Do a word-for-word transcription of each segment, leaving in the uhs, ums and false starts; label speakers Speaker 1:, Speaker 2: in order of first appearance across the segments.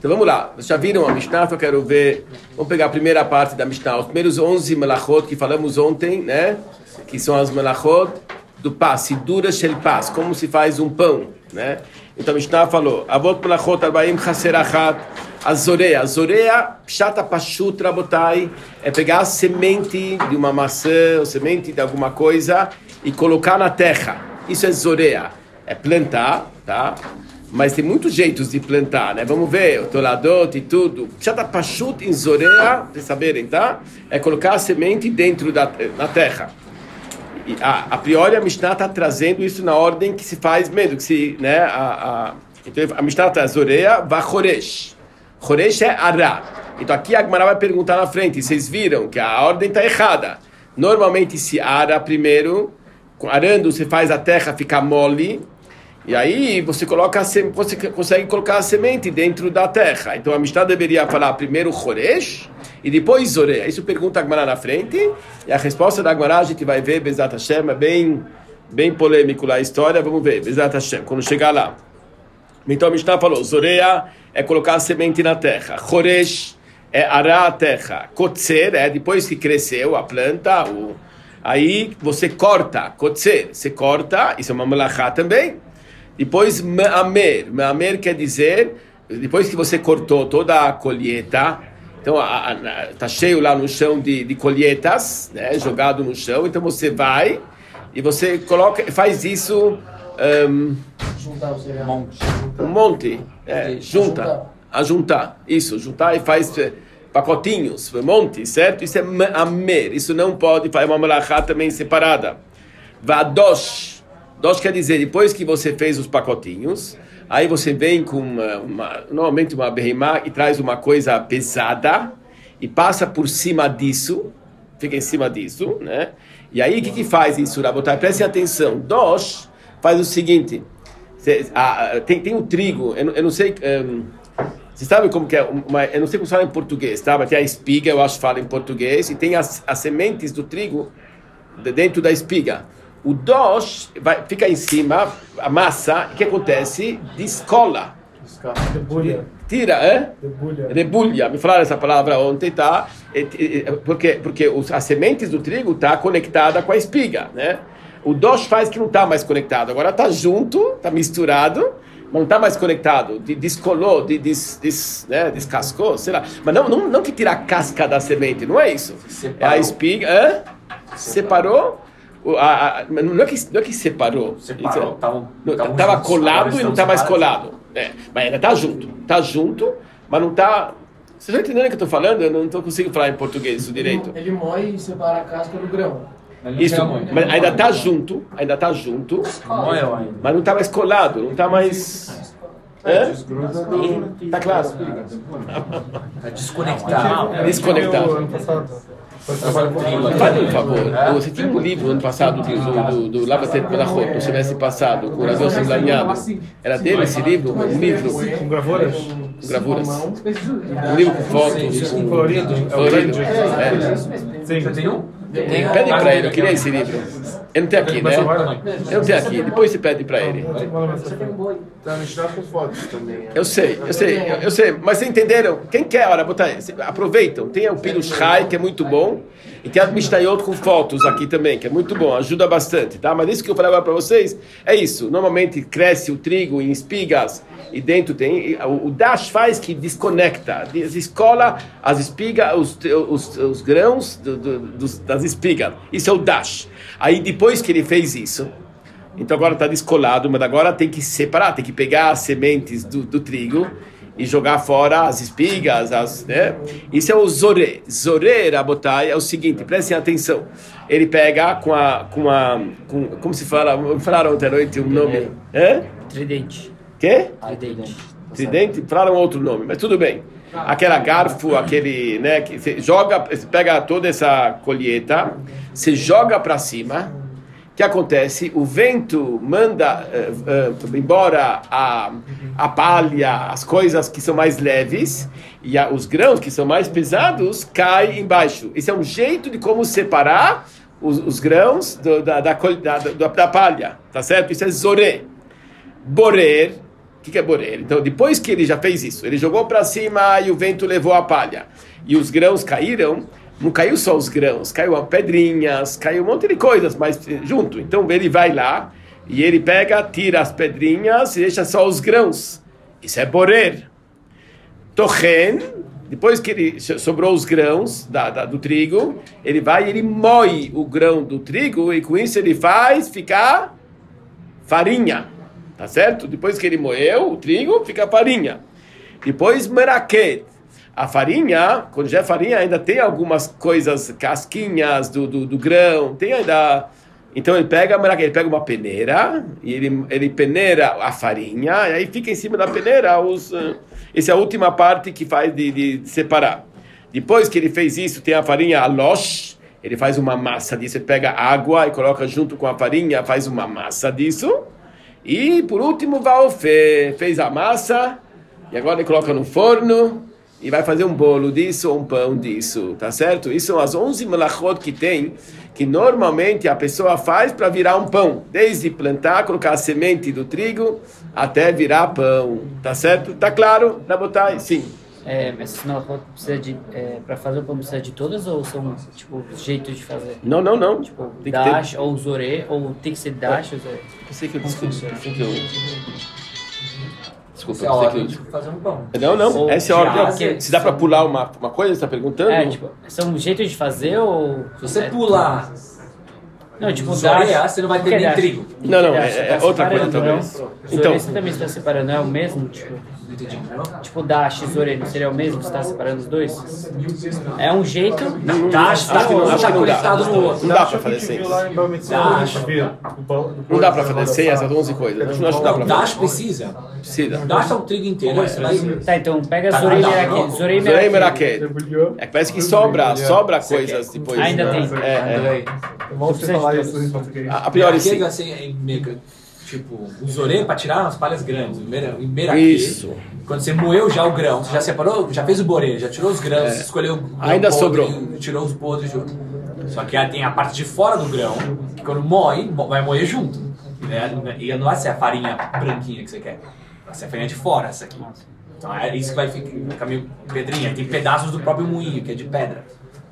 Speaker 1: Então vamos lá, vocês já viram a Mishnah? Eu quero ver, vamos pegar a primeira parte da Mishnah, os primeiros onze melachot que falamos ontem, né? Que são as melachot do paz, sidura shel paz, como se faz um pão, né? Então a Mishnah falou, avot melachot arbaim chaserachat, a zoreia, a zoreia, pshata pashut rabotai, é pegar a semente de uma maçã, ou semente de alguma coisa e colocar na terra, isso é zoreia, é plantar, tá? Mas tem muitos jeitos de plantar, né? Vamos ver, o toladot e tudo. Pshata pashut em zoreia, vocês saberem, tá? É colocar a semente dentro da na terra. E, a, a priori a Mishnah está trazendo isso na ordem que se faz mesmo, que se, né? A, a, então a Mishnah traz zoreia, va choresh. Choresh é ará. Então aqui a Gemara vai perguntar na frente, vocês viram que a ordem está errada. Normalmente se ara primeiro, arando você faz a terra ficar mole, e aí você, coloca, você consegue colocar a semente dentro da terra. Então a Mishnah deveria falar primeiro choresh e depois zoreia. Isso pergunta a Gemara na frente, e a resposta da Gemara a gente vai ver, Bezat Hashem, é bem, bem polêmico lá a história, vamos ver, Bezat Hashem, quando chegar lá. Então a Mishnah falou, zoreia é colocar a semente na terra, choresh é arar a terra, kotzer é depois que cresceu a planta, o, aí você corta, kotzer, você corta, isso é uma melachá também. Depois, me'amer. Me'amer quer dizer, depois que você cortou toda a colheita, então está cheio lá no chão de, de colheitas, né, jogado no chão, então você vai e você coloca, faz isso um, juntar, um monte, é, junta, a juntar, isso, juntar e faz pacotinhos, monte, certo? Isso é me'amer, isso não pode, é uma melachá também separada. Vadosh. Dosh quer dizer, depois que você fez os pacotinhos, aí você vem com uma, uma, normalmente uma berrimá e traz uma coisa pesada e passa por cima disso, fica em cima disso, né? E aí o que que faz isso, Rabotai? Prestem atenção. Dosh faz o seguinte, cê, a, tem, tem o trigo, eu, eu não sei, um, você sabe como que é, uma, eu não sei como se fala em português, tá? Mas tem a espiga, eu acho que fala em português, e tem as, as sementes do trigo dentro da espiga. O dosh vai, fica em cima, a massa, o que acontece? Descola. Debulha. Tira, é? Debulha. Debulha. Me falaram essa palavra ontem, tá? Porque, porque os, as sementes do trigo estão tá conectadas com a espiga, né? O dosh faz que não está mais conectado. Agora está junto, está misturado, mas não está mais conectado. Descolou, des, des, né? Descascou, sei lá. Mas não, não, não que tira a casca da semente, não é isso. Separou. É a espiga, é? Separou. O, a, a, não, é que, não é que separou,
Speaker 2: separou
Speaker 1: estava colado e não está mais colado, é, mas ainda está junto, está junto, mas não está. Vocês estão entendendo o que eu estou falando? Eu não estou conseguindo falar em português isso direito.
Speaker 3: Ele, ele moe e separa a casca do grão.
Speaker 1: Isso, mas ainda está junto, ainda está junto, mas não está mais colado, não está mais. É? Está claro?
Speaker 2: Está desconectado.
Speaker 1: Desconectado. Faz um favor, você tinha um livro ano passado do, do, do Lava Tet Melachot, se tivesse passado com o Ravel Sanglanhado. Era dele esse livro? Um livro?
Speaker 4: Com gravuras?
Speaker 1: Com gravuras. Um livro com fotos, com
Speaker 4: colorido.
Speaker 1: Colorido.
Speaker 4: Sim.
Speaker 2: Você tem um?
Speaker 1: Pede para ele, eu queria esse livro. Eu não tenho aqui, né? Eu não tenho aqui, depois você pede para ele.
Speaker 4: Tá misturado com fotos também.
Speaker 1: Eu sei, eu sei, eu, eu sei, mas vocês entenderam? Quem quer, olha, botar, aproveitam. Tem o Pirush Chai, que é muito bom, e tem as Mishnayot com fotos aqui também, que é muito bom, ajuda bastante, tá? Mas isso que eu falei agora para vocês é isso. Normalmente cresce o trigo em espigas e dentro tem o, o dash faz que desconecta, descola as espigas, os, os, os grãos do, do, dos, das espigas. Isso é o dash. Aí depois que ele fez isso, então agora está descolado, mas agora tem que separar, tem que pegar as sementes do, do trigo e jogar fora as espigas, as, né? Isso é o zoré. Zoré, Rabotai, é o seguinte, prestem atenção. Ele pega com a, com a, com, como se fala, falaram ontem à noite um nome, é?
Speaker 2: Tridente.
Speaker 1: Quê?
Speaker 2: Tridente.
Speaker 1: Tridente? Falaram outro nome, mas tudo bem. Aquela garfo, aquele, né, que você joga, você pega toda essa colheita, você joga para cima. O que acontece? O vento manda uh, uh, embora a, a palha, as coisas que são mais leves, e a, os grãos que são mais pesados caem embaixo. Esse é um jeito de como separar os, os grãos do, da, da, da, da, da palha, tá certo? Isso é zoré. Borer O que, que é borer? Então, depois que ele já fez isso, ele jogou para cima e o vento levou a palha, e os grãos caíram, não caiu só os grãos, caiu pedrinhas, caiu um monte de coisas, mas junto. Então, ele vai lá, e ele pega, tira as pedrinhas e deixa só os grãos. Isso é borer. Tochen, depois que ele sobrou os grãos da, da, do trigo, ele vai e ele moe o grão do trigo, e com isso ele faz ficar farinha. Tá certo? Depois que ele moeu o trigo, fica farinha. Depois, meraquet. A farinha, quando já é farinha, ainda tem algumas coisas, casquinhas do, do, do grão, tem ainda... Então ele pega, ele pega uma peneira, e ele, ele peneira a farinha, e aí fica em cima da peneira os... Essa é a última parte que faz de, de separar. Depois que ele fez isso, tem a farinha alosh, ele faz uma massa disso, ele pega água e coloca junto com a farinha, faz uma massa disso. E por último, Valfe fez a massa, e agora ele coloca no forno, e vai fazer um bolo disso ou um pão disso, tá certo? Isso são as onze melachot que tem, que normalmente a pessoa faz para virar um pão. Desde plantar, colocar a semente do trigo, até virar pão, tá certo? Tá claro? Rabotai? Sim.
Speaker 2: É, mas esse melachot precisa de... É, para fazer o pão precisa de todas ou são, tipo, jeitos de fazer?
Speaker 1: Não, não, não.
Speaker 2: Tipo,
Speaker 1: tem
Speaker 2: dash
Speaker 1: ter...
Speaker 2: ou zorê, ou tem que ser dash ou zorê?
Speaker 1: Pensei que eu discuti. Pensei que eu... Desculpa,
Speaker 3: É
Speaker 1: eu
Speaker 3: ordem
Speaker 1: pensei
Speaker 3: de fazer um pão.
Speaker 1: que... Não, não.
Speaker 2: Ou
Speaker 1: Essa é a ordem.
Speaker 2: porque
Speaker 1: Se dá para pular uma, uma coisa, você está perguntando?
Speaker 2: É, tipo, são jeitos de fazer ou...
Speaker 3: Se você
Speaker 2: é,
Speaker 3: pular
Speaker 2: Não, tipo,
Speaker 3: zorear,
Speaker 2: dash...
Speaker 3: você não vai ter
Speaker 2: que
Speaker 3: nem
Speaker 2: dash?
Speaker 3: trigo.
Speaker 1: Não, não,
Speaker 2: Que
Speaker 1: é,
Speaker 2: dash?
Speaker 1: é
Speaker 2: Tá
Speaker 1: outra coisa
Speaker 2: separando,
Speaker 1: talvez.
Speaker 2: não?
Speaker 1: Então,
Speaker 2: Zorê você também está separando, não é o mesmo? Tipo,
Speaker 3: Não entendi.
Speaker 2: tipo dash e zorê, não seria o mesmo? Você está separando os dois? É um jeito...
Speaker 3: Dash tá,
Speaker 1: Acho que não-
Speaker 3: um
Speaker 1: acho
Speaker 3: tá
Speaker 1: que não dá.
Speaker 3: conectado no outro.
Speaker 1: Não dá para fazer seis. Não dá para fazer seis, essas onze coisas. Não acho que dá para
Speaker 3: Não, Dash
Speaker 1: fazer.
Speaker 3: precisa.
Speaker 1: Precisa.
Speaker 3: Dash é o trigo inteiro. Você vai...
Speaker 2: Tá, então pega
Speaker 3: Tá,
Speaker 2: zorê e
Speaker 3: não,
Speaker 2: meraquê.
Speaker 3: não.
Speaker 2: Zorê e
Speaker 1: Zorei
Speaker 2: meraquê.
Speaker 1: Meraquet. É que parece que sobra, sobra coisas depois.
Speaker 2: Ainda tem.
Speaker 1: É, é.
Speaker 3: Andrei.
Speaker 1: A, a priori sim.
Speaker 3: Meraquê, assim, é mega- tipo, o zorê para tirar umas palhas grandes. O mera- o meraquê,
Speaker 1: Isso.
Speaker 3: quando você moeu já o grão, você já separou, já fez o borê, já tirou os grãos,
Speaker 1: É.
Speaker 3: você escolheu o grão
Speaker 1: Ainda
Speaker 3: podre,
Speaker 1: sobrou.
Speaker 3: tirou os podres. Só que tem a parte de fora do grão, que quando moe, mo- vai moer junto. Né? E não vai ser a farinha branquinha que você quer. Vai ser a farinha de fora, essa aqui. Então é isso que vai ficar meio pedrinha. Tem pedaços do próprio moinho, que é de pedra.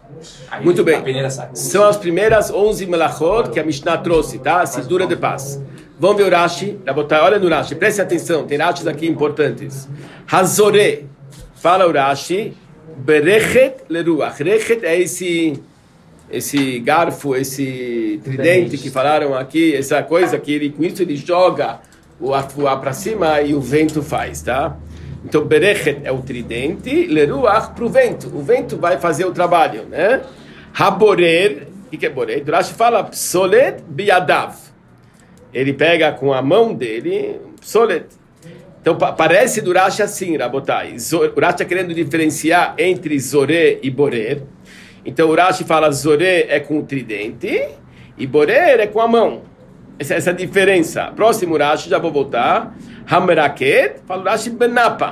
Speaker 3: Aí
Speaker 1: Muito
Speaker 3: a
Speaker 1: bem.
Speaker 3: peneira sai.
Speaker 1: São as primeiras onze melachot que a Mishnah trouxe, tá? Sidura de paz. Vamos ver o Rashi. Rabotai, olha no Rashi, preste atenção, tem Rashis aqui importantes. Hazore, fala o Rashi, Berechet leruach. Rechet é esse, esse garfo, esse tridente que falaram aqui, essa coisa que ele, com isso ele joga o ar para cima e o vento faz, tá? Então, Berechet é o tridente, leruach para o vento. O vento vai fazer o trabalho, né? Haborer, o que é borer? O Rashi fala, psolet biadav. Ele pega com a mão dele, psolet. Então, pa parece do Rashi assim, Rabotai. O Rashi está querendo diferenciar entre zoré e borer. Então, o Rashi fala, zoré é com o tridente e borer é com a mão. Essa, essa é a diferença. Próximo Rashi, já vou voltar. Hameraket, fala o Rashi benapa,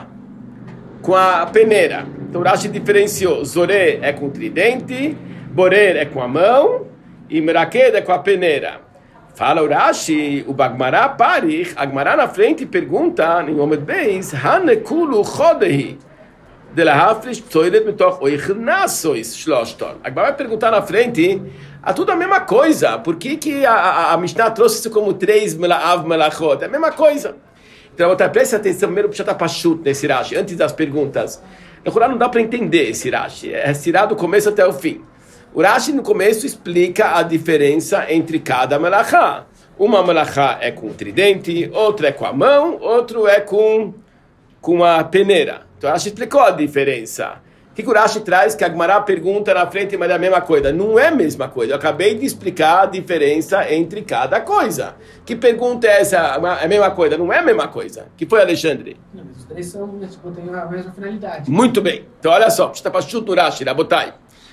Speaker 1: com a peneira. Então, o Rashi diferenciou. Zoré é com o tridente, borer é com a mão e meraket é com a peneira. Fala o Rashi, o Bagmará Parich, a Gmará na frente pergunta, em Omed Beis, Hanekulu Chodehi, de la Hafrish Psoilet Mitoch Oichnasois Shloshton. A Gmará vai perguntar na frente, a tudo a mesma coisa, por que, que a, a, a Mishnah trouxe isso como três Av Melachot? É a mesma coisa. Então, preste atenção, primeiro para Pashut nesse Rashi, antes das perguntas. No Corão não dá para entender esse Rashi, é tirado do começo até o fim. O Rashi no começo explica a diferença entre cada melachá. Uma melachá é com o tridente, outra é com a mão, outro é com, com a peneira. Então o Rashi explicou a diferença. O que o Rashi traz? Que a Gemara pergunta na frente, mas é a mesma coisa. Não é a mesma coisa. Eu acabei de explicar a diferença entre cada coisa. Que pergunta é essa? É a mesma coisa? Não é a mesma coisa. Que foi, Alexandre?
Speaker 5: Não, os três são, tipo, têm a mesma finalidade.
Speaker 1: Muito bem. Então olha só, está para chutar no Rashi, Rabotai.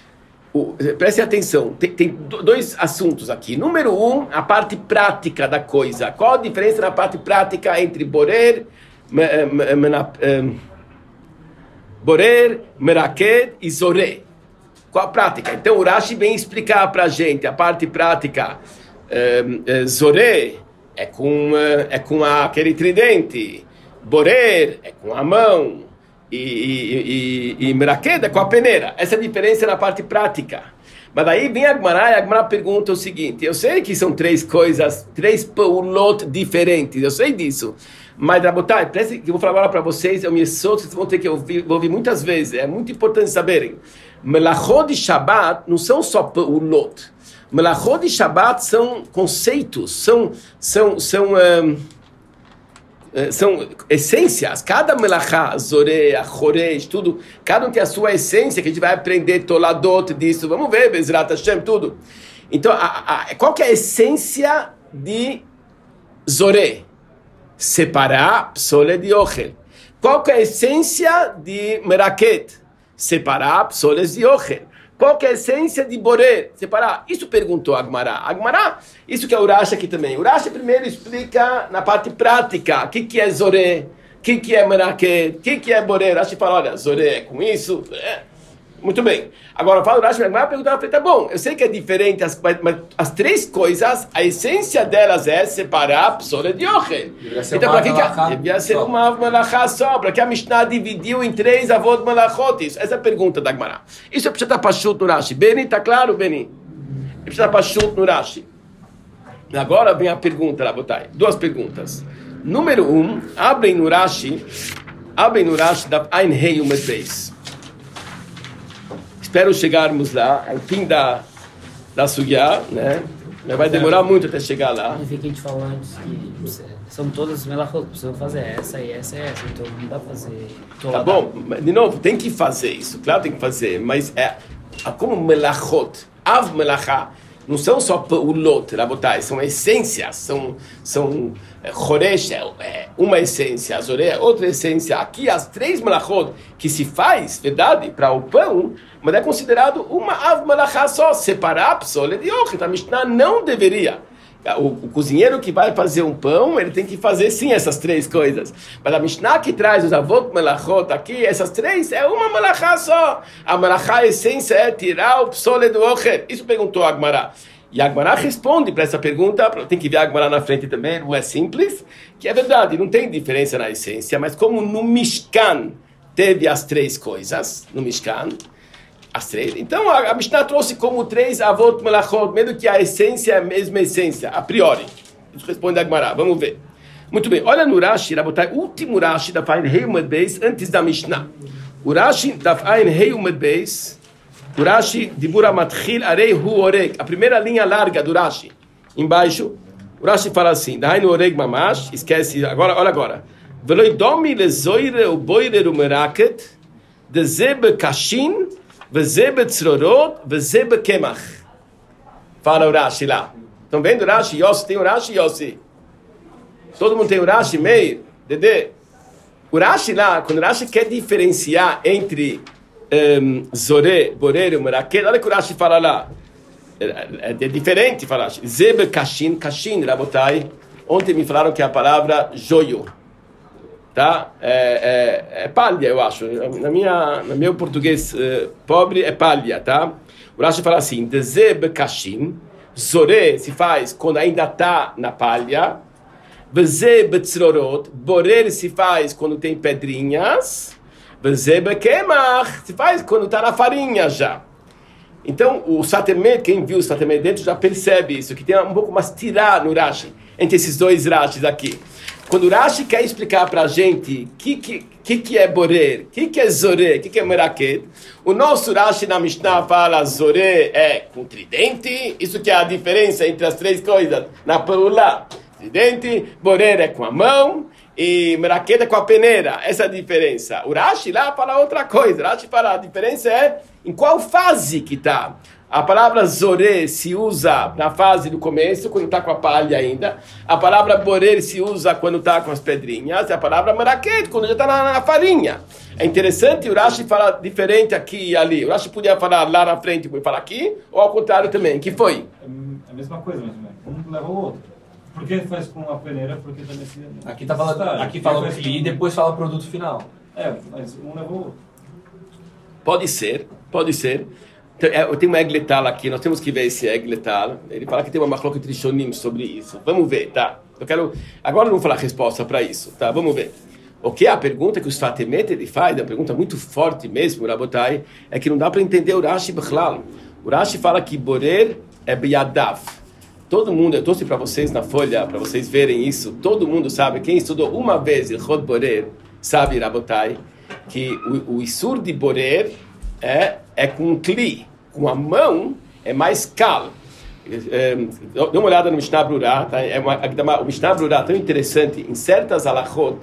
Speaker 1: O, preste atenção, tem, tem dois assuntos aqui. Número um, a parte prática da coisa. Qual a diferença na parte prática entre borer, me, me, me, me, borer, meraquet e zoré? Qual a prática? Então o Rashi vem explicar para a gente a parte prática. Um, uh, zoré é com, uh, é com a, aquele tridente. Borer é com a mão e, e, e, e Meraked é com a peneira. Essa é a diferença na parte prática. Mas daí vem a Gemara e a Gemara pergunta o seguinte, eu sei que são três coisas, três paulot diferentes, eu sei disso. Mas, Rabotai, preste que eu vou falar agora para vocês, é um yesod, vocês vão ter que ouvir, vou ouvir muitas vezes, é muito importante saberem. Melachot de Shabbat não são só paulot. Melachot de Shabbat são conceitos, são, são, são, um, são essências. Cada melachá, zoré, choresh, tudo, cada um tem a sua essência, que a gente vai aprender toladot disso. Vamos ver, Bezrat Hashem, tudo. Então, a, a, qual que é a essência de zoré? Separar psole de ochel. Qual que é a essência de meraked? Separar psoles de ochel. Qual que é a essência de borer? Separar. Isso perguntou a Agmará. Agmará, isso que é o Urashi aqui também. O Urashi primeiro explica na parte prática o que, que é zoré, o que, que é meraked, o que, que é borer. O Urashi fala, olha, zoré é com isso. É. Muito bem. Agora fala o Urashi, a Agmará perguntou, tá bom, eu sei que é diferente, as, mas as três coisas, a essência delas é separar psole de ochel. Então, para que que devia ser uma melachá só? Para que a Mishnah dividiu em três avot melachot? Isso, essa é a pergunta da Agmará. Isso é precisa estar pashut no Urashi. Beni, tá claro, Beni? Precisa estar pashut no Urashi. Agora vem a pergunta, Rabotai. Duas perguntas. Número um, abrem no Urashi, abrem no Urashi da Ein Hei Umed Beis. Espero chegarmos lá, ao fim da, da Sugiá, né? Vai demorar muito até chegar lá.
Speaker 2: Eu vi que a gente falou antes que são todas melachot, precisam fazer essa e essa e essa, então não dá pra fazer toda.
Speaker 1: Tá bom, de novo, tem que fazer isso, claro tem que fazer, mas é como melachot, av melachá, não são só paulot, rabotai, são essências, são, são choresh, é uma essência, azoré é outra essência. Aqui as três melachot que se faz, verdade, para o pão, mas é considerado uma av melachá só, separar psole de ochel. A Mishnah não deveria. O, o cozinheiro que vai fazer um pão, ele tem que fazer sim essas três coisas. Mas a Mishnah que traz os avot melachot aqui, essas três, é uma melachá só. A melachá, a essência é tirar o psole do ochel. Isso perguntou a Agmará. E a Agmará responde para essa pergunta, tem que ver a Agmará na frente também, não é simples, que é verdade, não tem diferença na essência, mas como no Mishkan teve as três coisas, no Mishkan, as três. Então a, a Mishnah trouxe como três avot melachot, mesmo que a essência é a mesma essência, a priori. Isso responde a Agmará, vamos ver. Muito bem, olha no Rashi, Rabotai, último Rashi da Ein Hei Umed Beis, antes da Mishnah. O Rashi da Ein Hei Umed Beis, o Rashi, Dibura Matchil Arei Hu Oreg, a primeira linha larga do Rashi. Embaixo, o Rashi fala assim, Dahainu Oreg Mamash, esquece, agora, olha agora. Veloidomi lezoire u boire u meraket, de zebe kashin, vezebe tzrorot, vezebe kemach. Fala o Rashi lá. Estão vendo o Rashi? Yossi, tem o Rashi, Yossi? Todo mundo tem o Rashi, meio? Dedê? O Rashi lá, quando o Rashi quer diferenciar entre um, Zoré, Borer e Meraket, olha que o Rashi fala lá. É, é diferente falar. Zebe kashin, kashin, Rabotai. Ontem me falaram que é a palavra joio. Tá? É, é, é palha, eu acho. Na minha, no meu português uh, pobre é palha, tá? O Rashi fala assim, Zebe kashin, Zoré se faz quando ainda está na palha, Zebe tzrorot, Borer se faz quando tem pedrinhas, Zebe kemach se faz quando está na farinha já. Então, o Satemet, quem viu o Satemet dentro já percebe isso, que tem um pouco mais tirar no Rashi, entre esses dois Rashis aqui. Quando o Rashi quer explicar para a gente o que, que, que é Borer, o que, que é Zoré, o que, que é Meraket, o nosso Rashi na Mishnah fala Zoré é com tridente, isso que é a diferença entre as três coisas, na Perulá. Tridente, Borer é com a mão, e Meraket é com a peneira, essa é a diferença. O Rashi lá fala outra coisa, o Rashi fala a diferença é em qual fase que está. A palavra Zoré se usa na fase do começo, quando está com a palha ainda. A palavra Borer se usa quando está com as pedrinhas. E a palavra Meraket, quando já está na, na farinha. É interessante, o Rashi fala diferente aqui e ali. O Rashi podia falar lá na frente e falar aqui, ou ao contrário também. Que foi?
Speaker 6: É a mesma coisa, mas um leva o outro. Por que faz com a peneira? Porque também se...
Speaker 3: Aqui, tá falando, aqui fala o cli e depois fala o produto final.
Speaker 6: É, mas um leva o outro.
Speaker 1: Pode ser, pode ser. Eu tenho um Egletal aqui, nós temos que ver esse Egletal. Ele fala que tem uma machloket rishonim sobre isso. Vamos ver, tá? Eu quero... Agora eu não vou falar a resposta para isso, tá? Vamos ver. O que é a pergunta que os Fatemet ele faz, é uma pergunta muito forte mesmo, Rabotai, é que não dá para entender o Rashi Bechlal. O Rashi fala que Borer é Biyadav. Todo mundo, eu trouxe para vocês na folha, para vocês verem isso, todo mundo sabe, quem estudou uma vez Ilchot Borer, sabe, Rabotai, que o, o Isur de Borer é, é com um Kli, com a mão é mais cal. É, dê uma olhada no Mishnah Brurah, tá? É uma, o Mishnah Brurah é tão interessante, em certas alachot,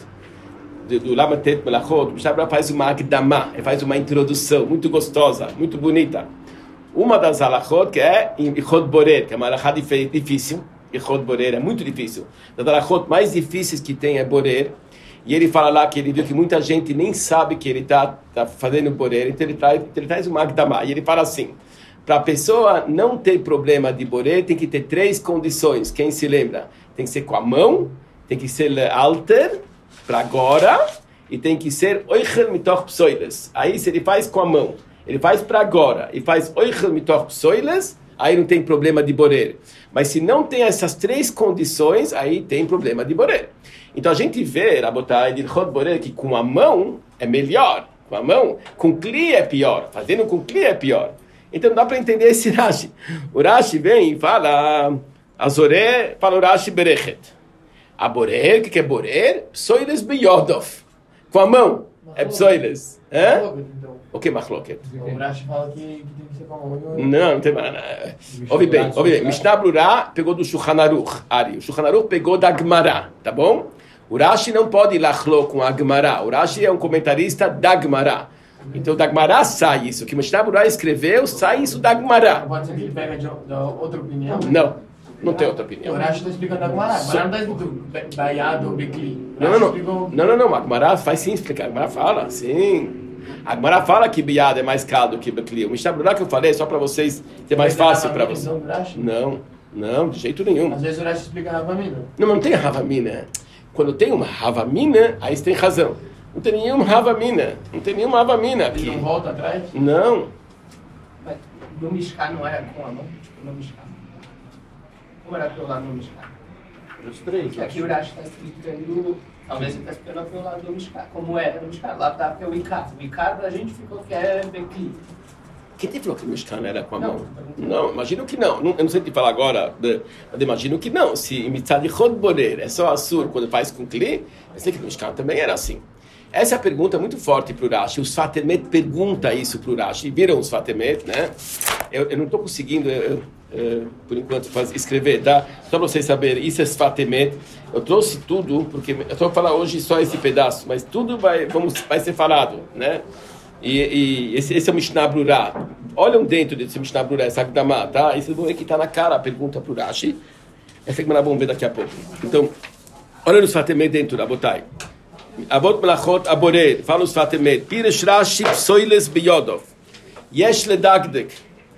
Speaker 1: do Lamatet Melachot, o Mishnah Brurah faz uma Akdamah, faz uma introdução muito gostosa, muito bonita. Uma das alachot que é em Ilchot Borer, que é uma alachá difícil, Ilchot Borer é muito difícil. Das alachot mais difíceis que tem é Borer, e ele fala lá que ele viu que muita gente nem sabe que ele está tá fazendo Borer, então ele traz, ele traz uma Akdamah, e ele fala assim, para a pessoa não ter problema de Borer, tem que ter três condições, quem se lembra? Tem que ser com a mão, tem que ser alter, para agora, e tem que ser oichel mitoch psoiles. Aí se ele faz com a mão, ele faz para agora e faz oichel mitoch psoiles, aí não tem problema de Borer. Mas se não tem essas três condições, aí tem problema de Borer. Então a gente vê, Rabotai, de Ilchot Borer, que com a mão é melhor. Com a mão, com Kli é pior. Fazendo com Kli é pior. Então não dá para entender esse Rashi. O Rashi vem e fala, Azoré, fala o Rashi Berechet. A Borer, o que é Borer? Psoiles beyodov. Com a mão, é psoiles. Hã? O que é machloket?
Speaker 5: O Rashi fala que, que tem que ser com a mão.
Speaker 1: Não, não tem mais. Ouve bem, ouve bem. Mishnah Brurah pegou do Shulchan Aruch, Ari. O Shulchan Aruch pegou da Gemara, tá bom? O Rashi não pode lachlo com a Gemara. O Rashi é um comentarista da Gemara. Então da Gemara sai isso. O que Mishnah Brurah escreveu, sai isso da Gemara.
Speaker 5: Pode ser que ele pega de, de outra opinião?
Speaker 1: Não. Não tem outra opinião.
Speaker 5: O Rashi está explicando a Gemara. A Gemara não está escrito Bayado ou Bekli.
Speaker 1: Não, não, não. Não, não, não. A Gemara faz sim explicar. A Gemara fala, sim. A Gemara fala que Biad é mais caro do que Bekli. O Mishnah Brurah que eu falei, só para vocês, ser mais fácil para vocês. Não, não, de jeito nenhum.
Speaker 5: Às vezes o Rashi explica a Havamina.
Speaker 1: Não, não tem Havamina. Quando tem uma Havamina, aí você tem razão. Não tem nenhuma Havamina. Não tem nenhuma Havamina aqui.
Speaker 5: Ele não volta atrás?
Speaker 1: Não.
Speaker 5: Mas no Mishkan não era com a mão? Tipo, no Mishkan. Como era pelo lado do Mishkan?
Speaker 4: Os três.
Speaker 5: Aqui o Rashi está explicando, talvez ele está explicando pelo lado do Mishkan. Como era no Mishkan? Lá está pelo Icar. O Icar pra gente ficou que é Bekli.
Speaker 1: Quem te falou que o Mishkan era com a mão? Não, não imagino que não. não. Eu não sei te falar agora, mas imagino que não. Se imitar de Chod Borer é só Assur quando faz com Kli, eu sei que o Mishkan também era assim. Essa é a pergunta muito forte para o Rashi. Os Fatemet perguntam isso para o Rashi. Viram os Fatemet, né? Eu, eu não estou conseguindo, eu, eu, por enquanto, fazer, escrever, tá? Só para vocês saberem, isso é Fatemet. Eu trouxe tudo, porque eu estou falando hoje só esse pedaço, mas tudo vai, vamos, vai ser falado, né? E, e esse, esse é o Mishnah Brurah. Olham dentro desse Mishnah Brurah, essa Akdamah, tá? Esse vão ver que está na cara a pergunta para o Rashi. Essa que nós vamos ver daqui a pouco. Então, olha os Fatemet dentro, Rabotai. Avot Melachot Aborer, fala os Fatemet. Piresh Rashi Psoiles Beyodov. Yesh Ledagdek.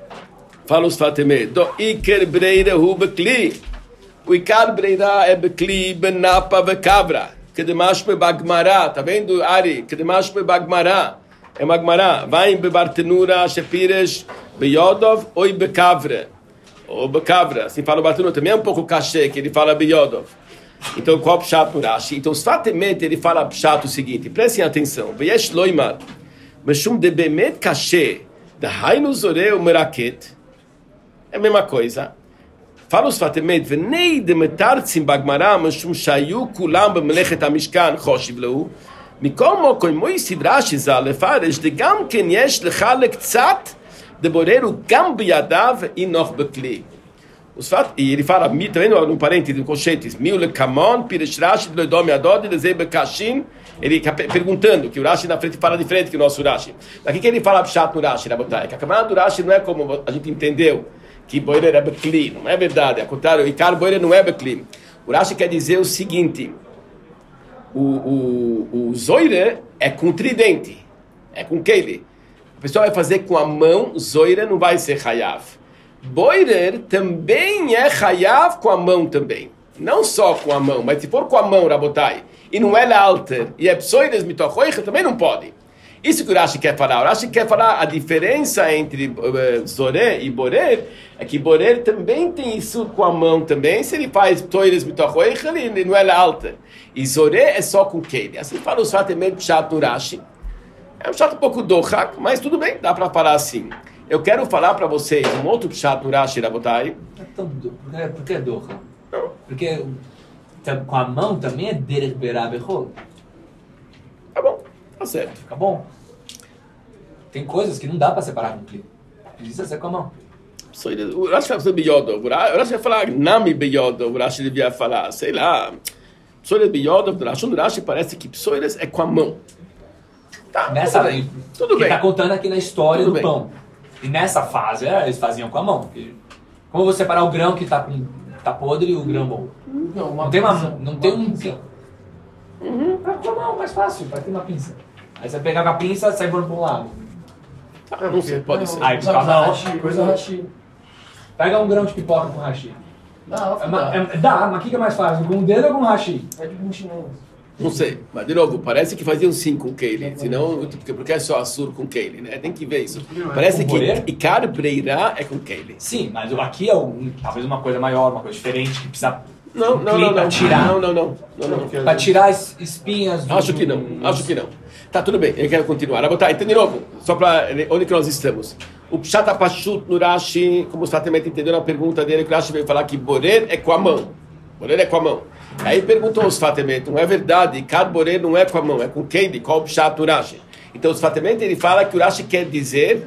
Speaker 1: Fala os Fatemet. Do Iker Breira Hu Bekli. O Iker Breira é Bekli, Benapa, Bekavra. Kedemashme Bagmará. Tá vendo, Ari? Kedemashme Bagmará. É uma Gemara. Vai em Bebartenura, Shepiresh Beyodov ou Bekavra. Ou Bekavra. Assim fala o Bartenura. Também é um pouco cachê que ele fala Beyodov. Então, qual é o pshat por Rashi? Então, os Fatemet, ele fala pshat o seguinte, prestem atenção. Veyesh loimar, meshum de bemet kashe, de hainu zoreu meraket, é a mesma coisa. Fala os Fatemet, venei de metartzim bagmará, meshum shayu kulam bemelechet amishkan, choshiv leu, mikol mokoy moisid Rashi zal lefaresh, de gam ken yesh lechalek tzat, de boreru gam biyadav inoch bekli. Os fatos, e ele fala, também no parênteses, no colchetes, mil le kamon, piresh Rashi, le dome adod, le zebe kashin, ele perguntando, que o Rashi na frente fala diferente que o nosso Rashi. Daqui que ele fala pshat no Rashi, na botai, que a camada do Rashi não é como a gente entendeu, que boirer é bekli, não é verdade, ao contrário, e cara boirer não é bekli. O Rashi quer dizer o seguinte, o, o, o zoire é com tridente, é com keile. A pessoa vai fazer com a mão, zoire não vai ser hayav. Boirer também é chayav com a mão também. Não só com a mão, mas se for com a mão, Rabotai, e não é alter, e é psoides mitochoicha, também não pode. Isso que o Rashi quer falar. O Rashi quer falar a diferença entre uh, Zoré e Borer, é que Borer também tem isso com a mão também. Se ele faz toires mitochoich, ele não é alta. E Zoré é só com Keili. Assim fala o Sfatemet Pshat no Rashi. É um chato um pouco dochak, mas tudo bem, dá para falar assim. Eu quero falar para vocês um outro Pshat no Rashi, Rabotai.
Speaker 3: É tão do... Por que é docha? Porque com a mão também é derech berá bechol.
Speaker 1: Tá bom, tá certo.
Speaker 3: Fica bom. Tem coisas que não dá para separar com o clipe. Precisa ser com a mão.
Speaker 1: O Rashi vai falar Beyodov. O Rashi vai falar Nami Beyodov. O Rashi devia falar, sei lá, Psoiles Beyodov. O Rashi, o Rashi parece que Psoiles é com a mão. Tá,
Speaker 3: nessa
Speaker 1: tudo bem. Tudo bem.
Speaker 3: Está contando aqui na história
Speaker 1: tudo
Speaker 3: do
Speaker 1: bem.
Speaker 3: pão. E nessa fase, é, eles faziam com a mão. Como eu vou separar o grão que está tá podre e o grão bom?
Speaker 5: Não, uma
Speaker 3: Não tem, uma,
Speaker 5: pinça,
Speaker 3: não tem um...
Speaker 5: pinça.
Speaker 3: Uhum. Ah, com a mão, mais fácil, vai ter uma pinça. Aí você pega com a pinça e sai por um lado.
Speaker 1: Tá, não sei, pode ser.
Speaker 3: Aí,
Speaker 5: Usa
Speaker 3: com a mão,
Speaker 5: hashi, usa hashi.
Speaker 3: pega um grão de pipoca com hashi.
Speaker 5: Dá,
Speaker 3: É, uma-
Speaker 5: dá.
Speaker 3: é, dá, mas o que que é mais fácil? Com o dedo ou com hashi?
Speaker 5: É de chinês.
Speaker 1: Não sei, mas de novo, parece que faziam sim com Keili, senão, porque, porque é só Assur com Keili, né? Tem que ver isso. Parece
Speaker 3: Com
Speaker 1: que
Speaker 3: Borer?
Speaker 1: Ikar Breirá é com Keili.
Speaker 3: Sim, mas aqui é um, talvez uma coisa maior, uma coisa diferente, que precisa
Speaker 1: Não, não, não,
Speaker 3: pra
Speaker 1: não.
Speaker 3: tirar.
Speaker 1: Não, não, não. não, não, não.
Speaker 3: Para tirar as espinhas do...
Speaker 1: Acho que não, acho que não. Tá, tudo bem, eu quero continuar. Botar, então, de novo, só para onde que nós estamos. O Pshat Pashut no Rashi, como você também entendeu na pergunta dele, que o Rashi veio falar que Borer é com a mão. Borer é com a mão. Aí perguntou os Fatemet, não é verdade, Kad Borer não é com a mão, é com quem? Qual o Pshat no Rashi? Então os Fatemet, ele fala que o Rashi quer dizer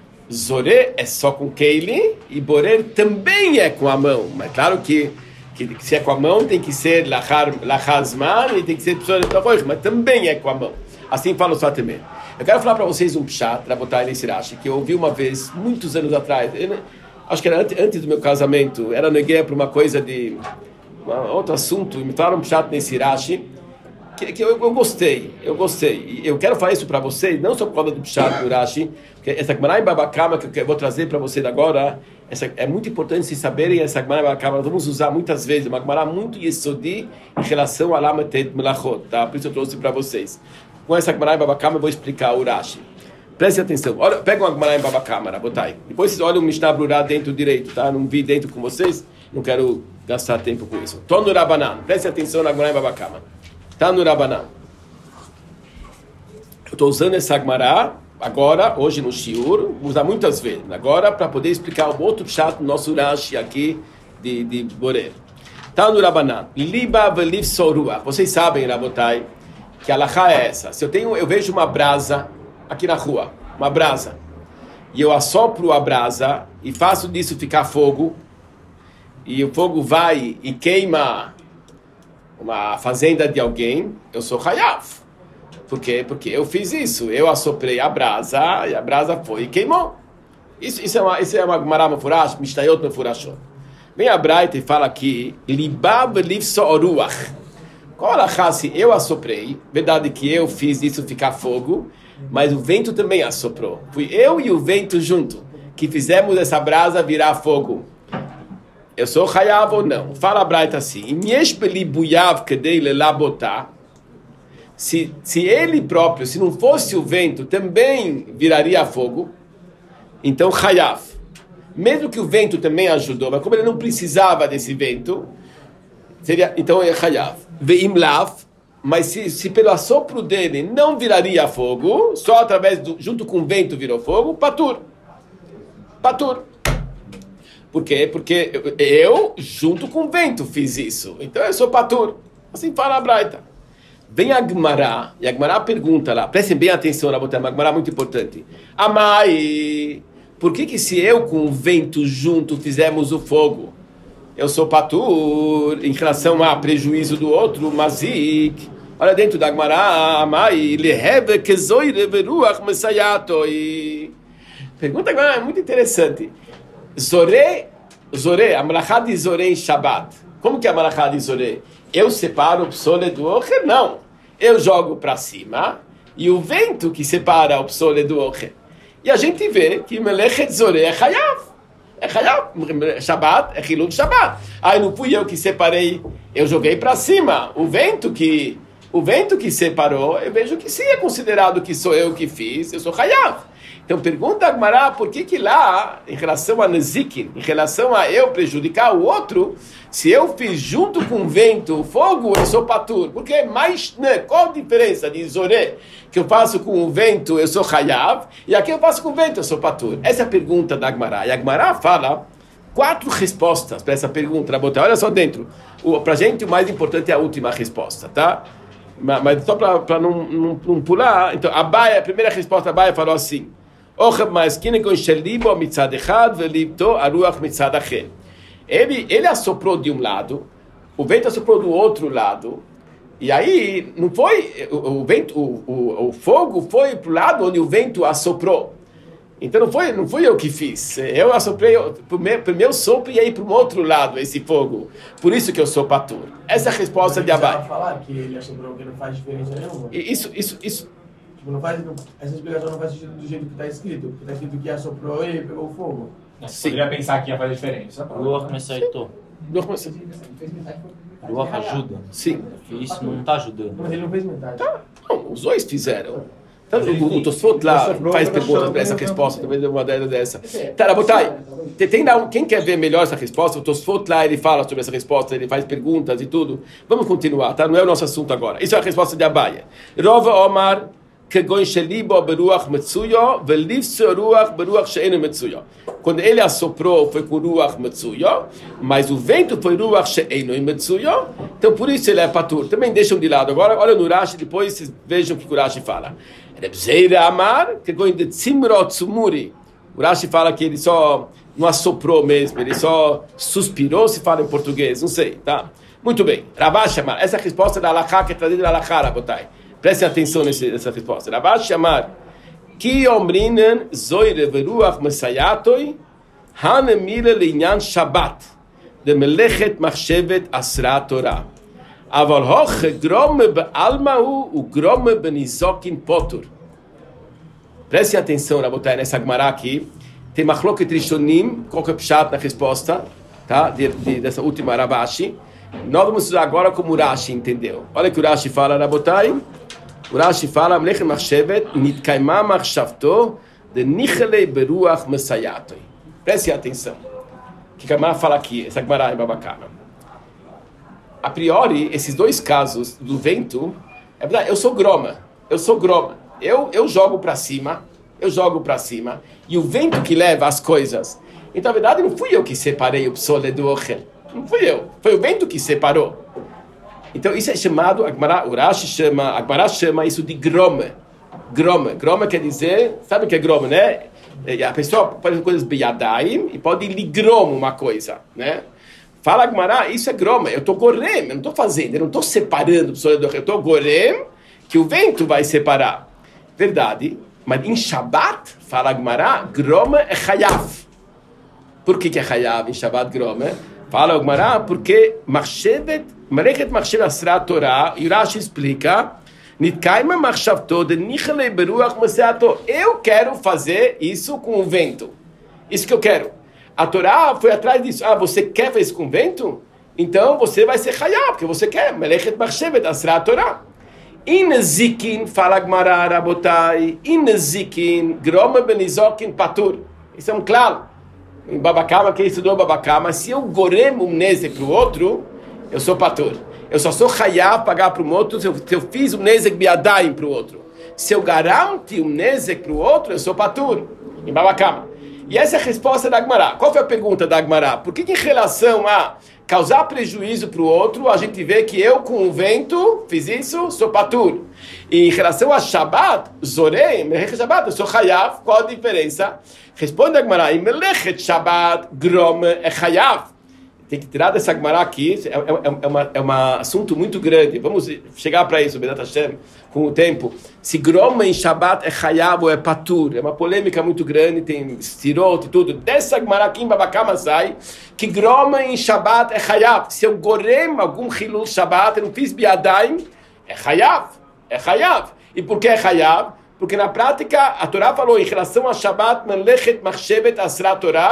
Speaker 1: Zoré é só com Keili e Borer também é com a mão. Mas claro que, que, que se é com a mão tem que ser Lachar, Lachazman e tem que ser mas também é com a mão. Assim fala o Fatemet. Eu quero falar para vocês um pshat, para botar nesse Rashi, que eu ouvi uma vez, muitos anos atrás. Eu, acho que era antes, antes do meu casamento. Era no guia para uma coisa de... Um outro assunto. E me falaram um pshat nesse Rashi. Que, que eu, eu gostei, eu gostei. E eu quero falar isso para vocês, não só por causa do pshat do Rashi, porque essa Gemara em Baba Kama que eu vou trazer para vocês agora, essa, é muito importante vocês saberem essa Gemara em Baba Kama, nós vamos usar muitas vezes, uma Gemara muito yesodi em relação a Lamatet Melachot, tá? Por isso eu trouxe para vocês. Com essa Gemara em Baba Kama eu vou explicar o Rashi. Prestem atenção, olha, pega uma Gemara em Baba Kama, botai. Depois vocês olham o Mishnah Brurá dentro direito, tá? Não vi dentro com vocês, não quero gastar tempo com isso. Tô no Rabanan, prestem atenção na Gemara em Baba Kama. Tá no Rabanan. Eu estou usando essa Gemara agora, hoje no Shiur, vou usar muitas vezes, agora para poder explicar um outro pshat no nosso Rashi aqui de, de Borer. Tá no Rabanan. Liba veliv soruach. Vocês sabem, Rabotai, que a halakha é essa. Se eu tenho, eu vejo uma brasa aqui na rua, uma brasa, e eu assopro a brasa e faço disso ficar fogo, e o fogo vai e queima uma fazenda de alguém, eu sou Hayav. Por quê? Porque eu fiz isso. Eu assoprei a brasa e a brasa foi e queimou. Isso, isso é uma isso é uma Gemara Mefurash, Mishnayot Mefurashot. Vem a Braita e fala aqui, Libab liv soruach. Qual a se eu assoprei, verdade que eu fiz isso ficar fogo, mas o vento também assoprou. Fui eu e o vento junto que fizemos essa brasa virar fogo. Eu sou Hayav ou não? Fala a Braita assim, se, se ele próprio, se não fosse o vento, também viraria fogo, então Hayav. Mesmo que o vento também ajudou, mas como ele não precisava desse vento, seria, então é Hayav. Veim lav, mas se, se pelo assopro dele não viraria fogo, só através do, junto com o vento virou fogo, Patur. Patur. Por quê? Porque eu, junto com o vento, fiz isso. Então eu sou Patur. Assim fala a Braita. Vem a Gemara, e a Gemara pergunta lá, prestem bem atenção, Rabotai, uma Gemara muito importante. Amai, por que que se eu com o vento junto fizemos o fogo, eu sou Patur, em relação a prejuízo do outro, Mazik? Olha dentro da Gemara, Amai, leheve kezoire veruach mesayatoi. Pergunta agora é muito interessante. Zoré, Zoré, a malachá de Zoré em Shabbat. Como que é a malachá de Zoré? Eu separo o psole do ocher? Não. Eu jogo para cima e o vento que separa o psole do ocher. E a gente vê que melechet Zoré é chayav. É chayav. Shabbat é chilul Shabbat. Aí não fui eu que separei, eu joguei para cima. O vento que, O vento que separou, eu vejo que sim é considerado que sou eu que fiz, eu sou Hayav. Então pergunta a Gemara por que que lá, em relação a Nezikin, em relação a eu prejudicar o outro, se eu fiz junto com o vento, o fogo, eu sou Patur. Porque mais, né, qual a diferença de Zoré, que eu faço com o vento, eu sou Hayav, e aqui eu faço com o vento, eu sou Patur? Essa é a pergunta da Gemara. E a Gemara fala quatro respostas para essa pergunta. Olha só dentro. Para a gente, o mais importante é a última resposta, tá? Mas, mas só para não, não, não pular, então, a, Baia, a primeira resposta da Baia falou assim, ele, ele assoprou de um lado, o vento assoprou do outro lado, e aí não foi, o, o, vento, o, o, o fogo foi para o lado onde o vento assoprou. Então não foi, não fui eu que fiz. Eu assoprei para o meu, meu sopro e aí para o outro lado esse fogo. Por isso que eu sou Patur. Essa é a resposta de Abai.
Speaker 4: Falar que ele assoprou, que não faz diferença nenhuma.
Speaker 1: Isso, isso, isso.
Speaker 4: Tipo, não faz, essa explicação não faz sentido do jeito que está escrito. Porque está escrito que assoprou e pegou o fogo.
Speaker 3: Você poderia pensar que ia fazer diferença.
Speaker 7: Ruach Mesaitor. Ruach ajuda.
Speaker 1: Sim.
Speaker 7: Isso não está ajudando.
Speaker 4: Mas ele não fez metade.
Speaker 1: Tá. Não, os dois fizeram. Então, o, o Tosfot lá faz perguntas para essa resposta, talvez uma delas dessa. Tá, Rabotai, tem, tem, quem quer ver melhor essa resposta? O Tosfot lá, ele fala sobre essa resposta, ele faz perguntas e tudo. Vamos continuar, tá? Não é o nosso assunto agora. Isso é a resposta de Abaia. Rova Omar, kegon shelibo beruach metsuyo, velivso ruach beruach she'enu metsuyo. Quando ele assoprou, foi com ruach metsuyo, mas o vento foi ruach she'enu metsuyo, então por isso ele é patur. Também deixam de lado. Agora, olha no Rashi, depois vocês vejam o que o Rashi fala. Rebzeira Amar, que goin de Tzimrot Sumuri. O Rashi fala que ele só não assoprou mesmo, ele só suspirou, se fala em português, não sei, tá? Muito bem. Ravash Amar, essa é a resposta da Alachá, que é traduzida da Alachá, Rabotai. Prestem atenção nesse, nessa resposta. Ravash Amar, Ki omrinen zoire veruach mesayatoi, hanemile linyan Shabbat, de melechet machshevet asra Torah. אבל הוך גרום בעלמא הוא וגרום בניזוקין פוטור. Prestem atenção, Rabotai, nessa Gemara aqui. Tem machloket rishonim, qual que é o pshat na resposta, tá? De, de, dessa última Ravashi. Nós vamos estudar agora como o Rashi entendeu. Olha o que o Rashi fala, Rabotai. O Rashi fala, Melechet machshevet, nitkaima machshavto, de nichelei beruach mesayatoi. Prestem atenção. O que a Gemara fala aqui, essa Gemara é babacana. A priori, esses dois casos do vento, é verdade, eu sou groma, eu sou groma, eu, eu jogo para cima, eu jogo para cima, e o vento que leva as coisas. Então, na verdade, não fui eu que separei o psole do ochel, não fui eu, foi o vento que separou. Então, isso é chamado, a Gemara, o Rashi chama, a Gemara chama isso de groma, groma, groma quer dizer, sabe o que é groma, né? A pessoa pode fazer coisas beyadaim e pode ligrom uma coisa, né? Fala Gemara, isso é groma, eu estou gorem, eu não estou fazendo, eu não estou separando, eu estou gorem, que o vento vai separar. Verdade, mas em Shabbat, fala Gemara, groma é chayav. Por que, que é chayav em Shabbat groma? Fala Gemara, porque machshevet, merechet machshevet asra Torah, e Rashi explica, nitkaima machshavto de nichelei beruach meseato. Eu quero fazer isso com o vento. Isso que eu quero. A Torá foi atrás disso. Ah, você quer fazer isso com vento? Então você vai ser Hayab, porque você quer. Melechet machshevet asra Torá. In zikin, fala Gemara, Rabotai, in zikin, groma benizokin patur. Isso é um claro. Em Babakama, quem estudou Babakama, se eu goremo um nezek para o outro, eu sou patur. Eu só sou Hayab pagar para o outro se eu, se eu fiz um nezek biadaim para o outro. Se eu garanto um nezek para o outro, eu sou patur. Em Babakama. E essa é a resposta da Gemara. Qual foi a pergunta da Gemara? Por que, que em relação a causar prejuízo para o outro, a gente vê que eu com o vento fiz isso, sou patur. E em relação a Shabbat, Zorei, Melechet Shabbat, eu sou Hayav, qual a diferença? Responde a Gemara, em Melechet Shabbat, Grom é Hayav. Tem que tirar dessa Gemara aqui, é, é, é, uma, é um assunto muito grande. Vamos chegar para isso, Bedat Hashem, com o tempo. Se Groma em Shabbat é Hayav ou é Patur, é uma polêmica muito grande, tem Stirot e tudo. Dessa Gemara aqui em Babakama sai que Groma em Shabbat é Hayav. Se eu gorem algum Hilul Shabbat, eu não fiz Biadaim, é Hayav, é Hayav. E por que é Hayav? Porque na prática a Torá falou em relação a Shabbat, Melechet Machshevet Asra Torah,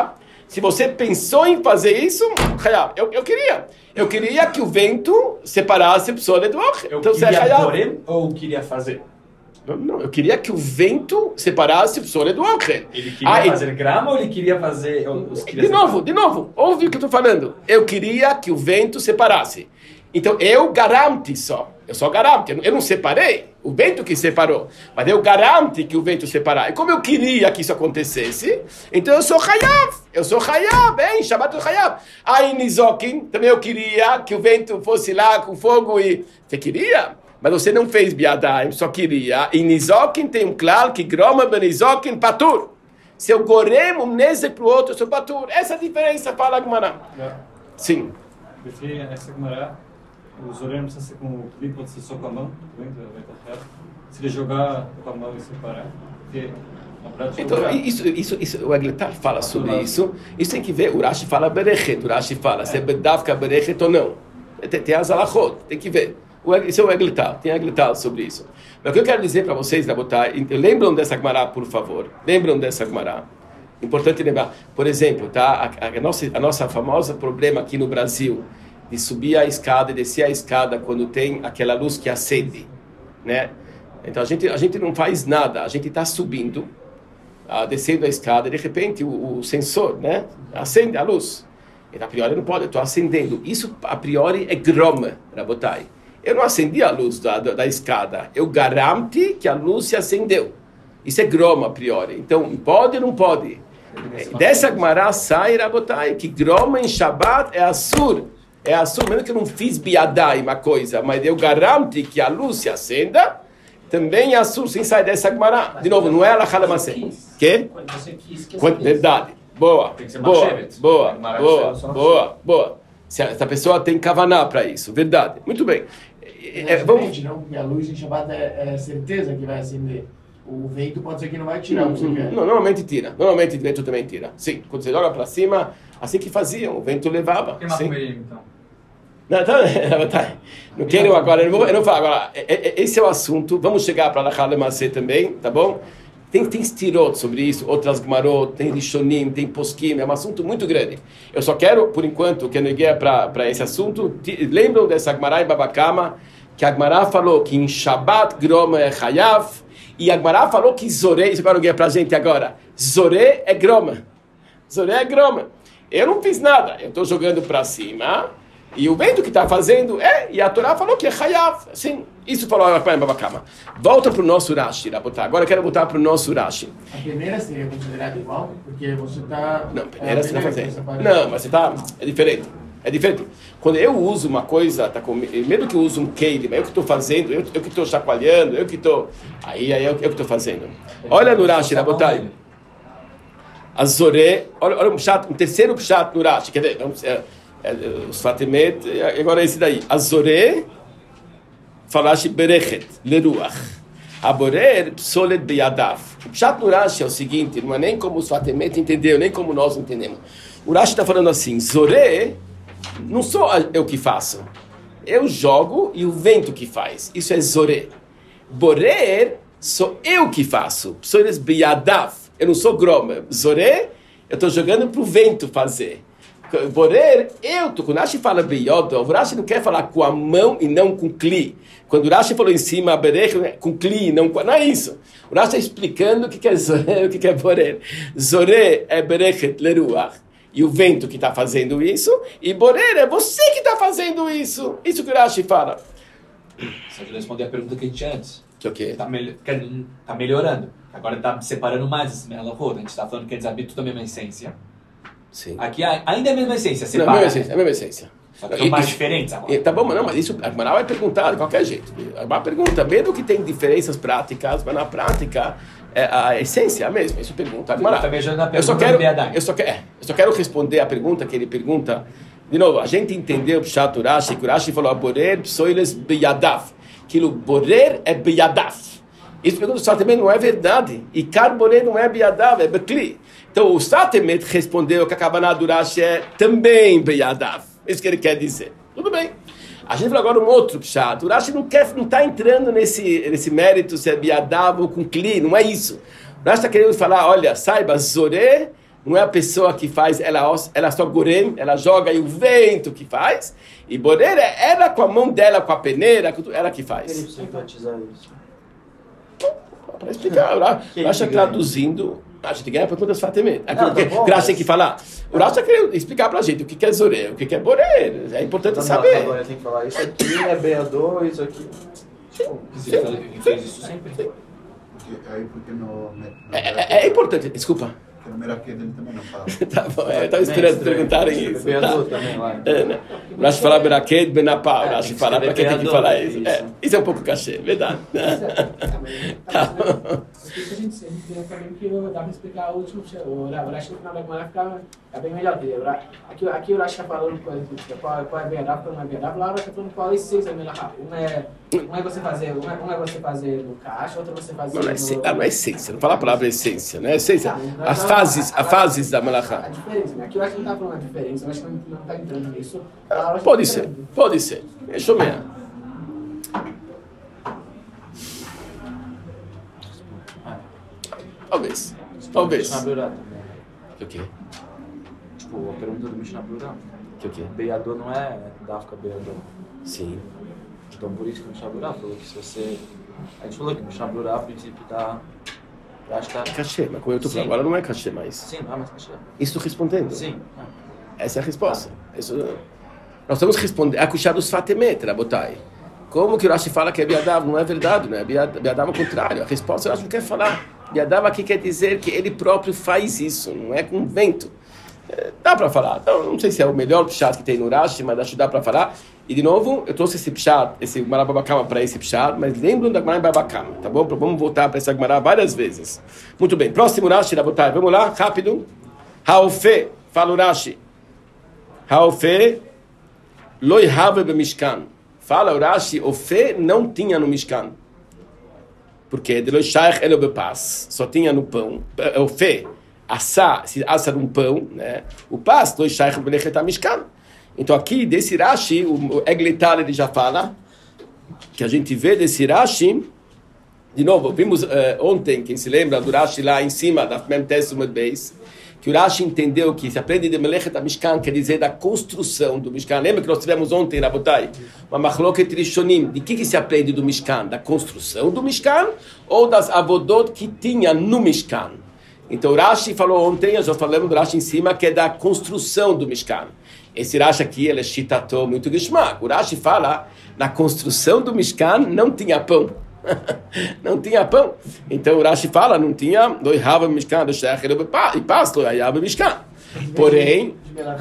Speaker 1: Se você pensou em fazer isso, eu, eu queria. Eu queria que o vento separasse a pessoa do Ocher.
Speaker 3: Eu
Speaker 1: Então,
Speaker 3: queria
Speaker 1: você é
Speaker 3: porém ou queria fazer?
Speaker 1: Não, não, eu queria que o vento separasse a pessoa do Ocher.
Speaker 3: Ele queria
Speaker 1: Ah,
Speaker 3: fazer grama ou ele queria fazer... Os
Speaker 1: De novo, de novo, ouve o que eu estou falando. Eu queria que o vento separasse. Então, eu garanto só. Eu só garanto. Eu não separei. O vento que separou. Mas eu garanto que o vento separar. E como eu queria que isso acontecesse, então eu sou Hayav. Eu sou Hayav, hein? Shabbat eu Hayav. Aí, Nizokin, também eu queria que o vento fosse lá com fogo e... Você queria? Mas você não fez Biadaim, só queria. E Nizokin tem um claro que Groma ben Nizokin patur. Se eu gorem um neze para o outro, eu sou patur. Essa é a diferença, fala a Gemara. Sim.
Speaker 6: Porque essa Gemara, o Zoré não precisa ser com o clipe, pode ser só com a mão, também, vai estar certo. Se ele jogar com a mão e separar, porque na prática...
Speaker 1: Então, isso, isso, isso, o Egletar fala sobre isso. Isso tem que ver, o Rashi fala Berechet, o Rashi fala se é Bedavka Berechet ou não. Tem, tem as alachot, tem que ver. O, isso é o Egletar, tem Egletar sobre isso. Mas o que eu quero dizer para vocês, Rabotai, lembram dessa Gemara, por favor. Lembram dessa Gemara. Importante lembrar. Por exemplo, tá, a, a, nossa, a nossa famosa problema aqui no Brasil, de subir a escada e descer a escada quando tem aquela luz que acende, né? Então a gente, a gente não faz nada, a gente está subindo, uh, descendo a escada, e de repente o, o sensor, né, acende a luz. E a priori não pode, eu estou acendendo. Isso a priori é groma, Rabotai. Eu não acendi a luz da, da, da escada, eu garanto que a luz se acendeu. Isso é groma a priori. Então, pode ou não pode? Dessa Gemara sai, Rabotai, que groma em Shabbat é assur. É assur, mesmo que eu não fiz biadai, uma coisa, mas eu garanto que a luz se acenda, também é assur, sem sair dessa Gemara. De novo, não é a Halamase. Que?
Speaker 5: Quando você quis que
Speaker 1: Quando, verdade. Boa,
Speaker 3: Tem que ser
Speaker 1: boa,
Speaker 3: Machshevet.
Speaker 1: boa,
Speaker 3: Gemara
Speaker 1: boa,
Speaker 3: só- só-
Speaker 1: boa, boa. Se essa pessoa tem kavaná para isso, verdade. Muito bem. É,
Speaker 4: É,
Speaker 1: vamos...
Speaker 4: diferente, não? Porque a luz em Shabbat é, é certeza que vai acender. O vento pode ser que não vai tirar o que você
Speaker 1: Não,
Speaker 4: quer.
Speaker 1: normalmente tira. Normalmente o vento também tira. Sim, quando você joga para cima, assim que faziam, o vento levava.
Speaker 8: Queimar
Speaker 1: Sim.
Speaker 8: com ele, então.
Speaker 1: Não, tá, tá. Não quero agora, eu não, vou, eu não falo agora. É, é, esse é o assunto. Vamos chegar para a Lachal Lemase também, tá bom? Tem, tem estirot sobre isso, outras Gemarot, tem Rishonim, tem Poskim, é um assunto muito grande. Eu só quero, por enquanto, que eu neguei para esse assunto. Lembram dessa Gemara em Babakama, que a Gemara falou que em Shabbat Groma é Hayav, e a Gemara falou que Zoré, isso eu quero para a gente agora, Zoré é Groma. Zoré é Groma. Eu não fiz nada, eu estou jogando para cima, e o vento que está fazendo é, e a Torá falou que é Hayav. Sim, isso falou a Gemara em Babakama. Volta para o nosso Rashi, Rabotai. Agora eu quero voltar para o nosso Rashi.
Speaker 4: A peneira seria considerada igual? Porque você está...
Speaker 1: Não, peneira você está fazendo. Não, mas você está... É diferente. É diferente. Quando eu uso uma coisa, tá com, mesmo que eu uso um keili, mas eu que estou fazendo, eu, eu que estou chacoalhando, eu que estou... Aí, aí eu, eu que estou fazendo. Olha no Rashi, Rabotai. A Zoré... Olha, olha um, pshat, um terceiro pshat no Rashi. Quer dizer, vamos, é, é, os Fatimet, agora é esse daí. A Zoré... Falaste berechet, leruach. Aborer, psolet beyadav. O pshat no Rashi é o seguinte, não é nem como os Fatimet entenderam, nem como nós entendemos. O Rashi está falando assim, Zoré, não sou eu que faço. Eu jogo e o vento que faz. Isso é Zoré. Borer, sou eu que faço. Psolet beyadav. Eu não sou groma. Zoré, eu estou jogando para o vento fazer. Borer, eu tô. Quando o Rashi fala beyodov, o Rashi não quer falar com a mão e não com cli. Quando o Rashi falou em cima, berech, com cli, não com... Não é isso. O Rashi está explicando o que é Zoré e o que é Borer. Zoré é berechet leruach. E o vento que está fazendo isso. E Borer é você que está fazendo isso. Isso que o Rashi fala.
Speaker 3: Só de responder a pergunta que a gente tinha antes.
Speaker 1: Que o quê?
Speaker 3: Tá, mel tá melhorando. Agora está separando mais esse melachot. A gente está falando que eles habitam da mesma essência.
Speaker 1: Sim.
Speaker 3: Aqui ainda é a mesma essência,
Speaker 1: Não,
Speaker 3: separa.
Speaker 1: a mesma essência. É a mesma essência.
Speaker 3: Só que tem mais diferentes agora.
Speaker 1: E, tá bom, mas não, mas isso a Gemara vai perguntar de qualquer jeito. A Gemara pergunta, mesmo que tem diferenças práticas, mas na prática é, a essência é a mesma. Isso pergunta a Gemara.
Speaker 3: Tá beijando a
Speaker 1: Eu só
Speaker 3: pergunta
Speaker 1: quero,
Speaker 3: do Beadai.
Speaker 1: eu só quero, é, eu só quero responder a pergunta que ele pergunta. De novo, a gente entendeu o Pshat Urashi, que o Urashi falou Borer psoiles beyadav. Aquilo Borer é beyadav. Isso pergunta só também não é verdade. E Kar Borer não é beyadav, é bekli. Então o Satemet respondeu que a Kavaná do Urashi é também beyadav. Isso que ele quer dizer. Tudo bem. A gente falou agora um outro pshat. O Urashi não quer, não está entrando nesse, nesse mérito se é beyadav ou com kli. Não é isso. O Urashi está querendo falar, olha, saiba, Zoré não é a pessoa que faz, ela, ela só gorem, ela joga e o vento que faz. E borer é ela com a mão dela, com a peneira, ela que faz.
Speaker 8: Ele precisa enfatizar isso.
Speaker 1: Para explicar, o Rashi traduzindo, a gente ganha perguntas Fatemé. Aquilo que o Rashi tem que falar. O Rashi está querendo explicar para a gente o que é Zoré, o que é Borer. É importante
Speaker 8: Não,
Speaker 1: saber.
Speaker 8: Agora tem que falar isso aqui é B A dois, isso aqui.
Speaker 3: Ele fez isso sempre.
Speaker 9: Aí porque no...
Speaker 1: É, é, é importante, desculpa.
Speaker 9: Porque no Meraquê dele também não fala.
Speaker 1: Tá bom, eu estava esperando perguntarem isso.
Speaker 8: B A dois
Speaker 1: Tá.
Speaker 8: também lá.
Speaker 1: É, né? O Rashi fala Beraqued, Benapá. O Rashi fala para quem tem que falar isso.
Speaker 8: isso.
Speaker 1: É, isso é um pouco cachê, verdade. Tá bom.
Speaker 4: A gente, a gente tem também que dá para explicar o último. O Rashi no final da Gemara fica é bem melhor dele. Aqui, aqui o Rashi está falando qual, qual é verdade, qual não é verdade. Lá o Rashi está falando qual é a essência da Melachá. Um é, um é você fazer, um é, um é você fazer no caixa, outro é você fazer
Speaker 1: Não, não é,
Speaker 4: no...
Speaker 1: essência, ah, não é essência, não fala a palavra essência, né? Essência, as fases, as fases da
Speaker 4: A
Speaker 1: Melachá.
Speaker 4: diferença, né? Aqui eu acho que não está falando a diferença, eu acho que não está entrando nisso.
Speaker 1: Pode ser, pode ser. Deixa eu ver. Talvez, talvez.
Speaker 8: Mishnah Berurah também.
Speaker 1: O quê?
Speaker 8: Tipo, a pergunta do Mishnah Berurah.
Speaker 1: O quê?
Speaker 8: Beador não é Dafka Beador.
Speaker 1: Sim.
Speaker 8: Então por isso que o Mishnah Berurah falou que se você... A gente falou que o Mishnah Berurah, a princípio, tá... Eu acho que tá...
Speaker 1: É cachê, mas como eu estou
Speaker 8: Sim.
Speaker 1: falando, agora não é cachê mais.
Speaker 8: Sim, não é mais cachê.
Speaker 1: Isso estou respondendo.
Speaker 8: Sim.
Speaker 1: Essa é a resposta. Isso, nós estamos respondendo. É a cuchá dos Fatemet, Rabotai. Como que o Rashi fala que é Biadav? Não é verdade, não é Biadav ao contrário. A resposta o Rashi não quer falar. Biadav aqui quer dizer que ele próprio faz isso, não é com vento. É, dá para falar. Então, não sei se é o melhor pshat que tem no Rashi, mas acho que dá para falar. E de novo, eu trouxe esse pshat, esse Gemara Babakama para esse pshat, mas lembram da Gemara Babakama, tá bom? Vamos voltar para essa Gemara várias vezes. Muito bem. Próximo Rashi, Rabotai. Vamos lá, rápido. Haofe, fala o Rashi. Haofe, loi have be Mishkan. Fala o Rashi, o Fé não tinha no Mishkan. Porque de loi shaykh elo bepas. Só tinha no pão. O Fé, assar, se assa num pão, né? O pas, loi shaykh belechet Mishkan. Então aqui, desse Rashi, o Egletal ele já fala, que a gente vê desse Rashi, de novo, vimos uh, ontem, quem se lembra do Rashi lá em cima, da Mem Tessumet Beis, que o Rashi entendeu que se aprende de Melechet HaMishkan, quer dizer da construção do Mishkan. Lembra que nós tivemos ontem, Rabotai, uma Machloket Rishonim. De que, que se aprende do Mishkan? Da construção do Mishkan ou das avodot que tinha no Mishkan? Então o Rashi falou ontem, nós já falamos do Rashi em cima, que é da construção do Mishkan. Esse Rashi aqui, ele é shitato muito gishmak. O Rashi fala, na construção do Mishkan não tinha pão. Não tinha pão. Então o Rashi fala, não tinha, não hava Mishkan, e pasto, aí hava Mishkan. Porém,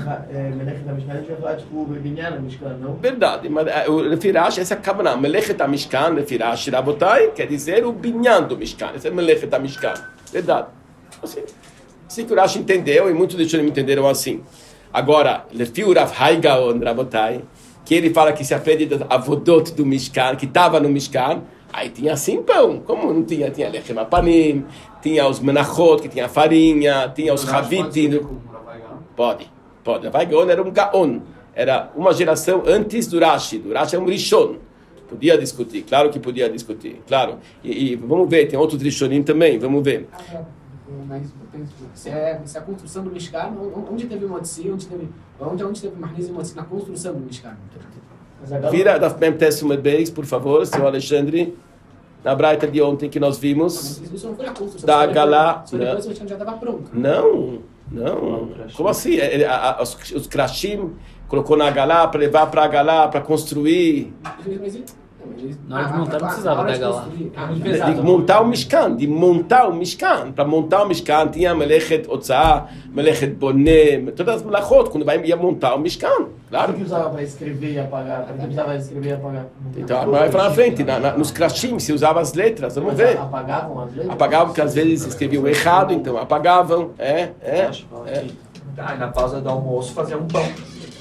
Speaker 1: verdade, mas o Lefirash, essa é a Kavanah, Melechet HaMishkan, Lefirash, Rabotai, quer dizer o binyan do Mishkan, esse é Melechet HaMishkan, verdade. Assim, assim que o Rashi entendeu, e muitos de vocês entenderam assim. Agora, Lefiu Rav Haigaon, Rabotai, que ele fala que se aprende das avodot do Mishkan, que estava no Mishkan, aí tinha assim pão, como não tinha? Tinha lechem apanim, tinha os menachot, que tinha farinha, tinha os chavitim. Pode, pode. Rav Gaon era um gaon, era uma geração antes do Rashi, do Rashi é um rishon. Podia discutir, claro que podia discutir, claro. E, e vamos ver, tem outros rishonim também, vamos ver.
Speaker 4: Mas se é, se é a construção do Mishkan, onde teve Motzi, onde teve, onde, onde teve Marniz e Motzi na construção do Mishkan?
Speaker 1: Vira da Mem Tessumet Beis, por favor, senhor Alexandre. Na Braita de ontem que nós vimos.
Speaker 4: Isso não foi a construção.
Speaker 1: Da Galá.
Speaker 4: Só depois o Mishkan já estava pronto.
Speaker 1: Não, não. Como assim? Ele, a, a, os, os Krashim colocou na Galá para levar para a Galá, para construir.
Speaker 2: Na hora de montar não precisava da Galá.
Speaker 1: De montar o Mishkan, de montar o Mishkan. Para montar o Mishkan tinha Melechet Otzah, Melechet Boné, todas as melachot, quando vai ia montar o Mishkan. Claro.
Speaker 4: O que usava para escrever e apagar? Para que precisava escrever e apagar?
Speaker 1: Então, agora vai para frente, na, na, nos Krashim se usava as letras, vamos ver.
Speaker 4: Apagavam as letras?
Speaker 1: Apagavam porque às vezes escreviam errado, então apagavam. É, é. é.
Speaker 8: Ah, na pausa do almoço fazia um pão.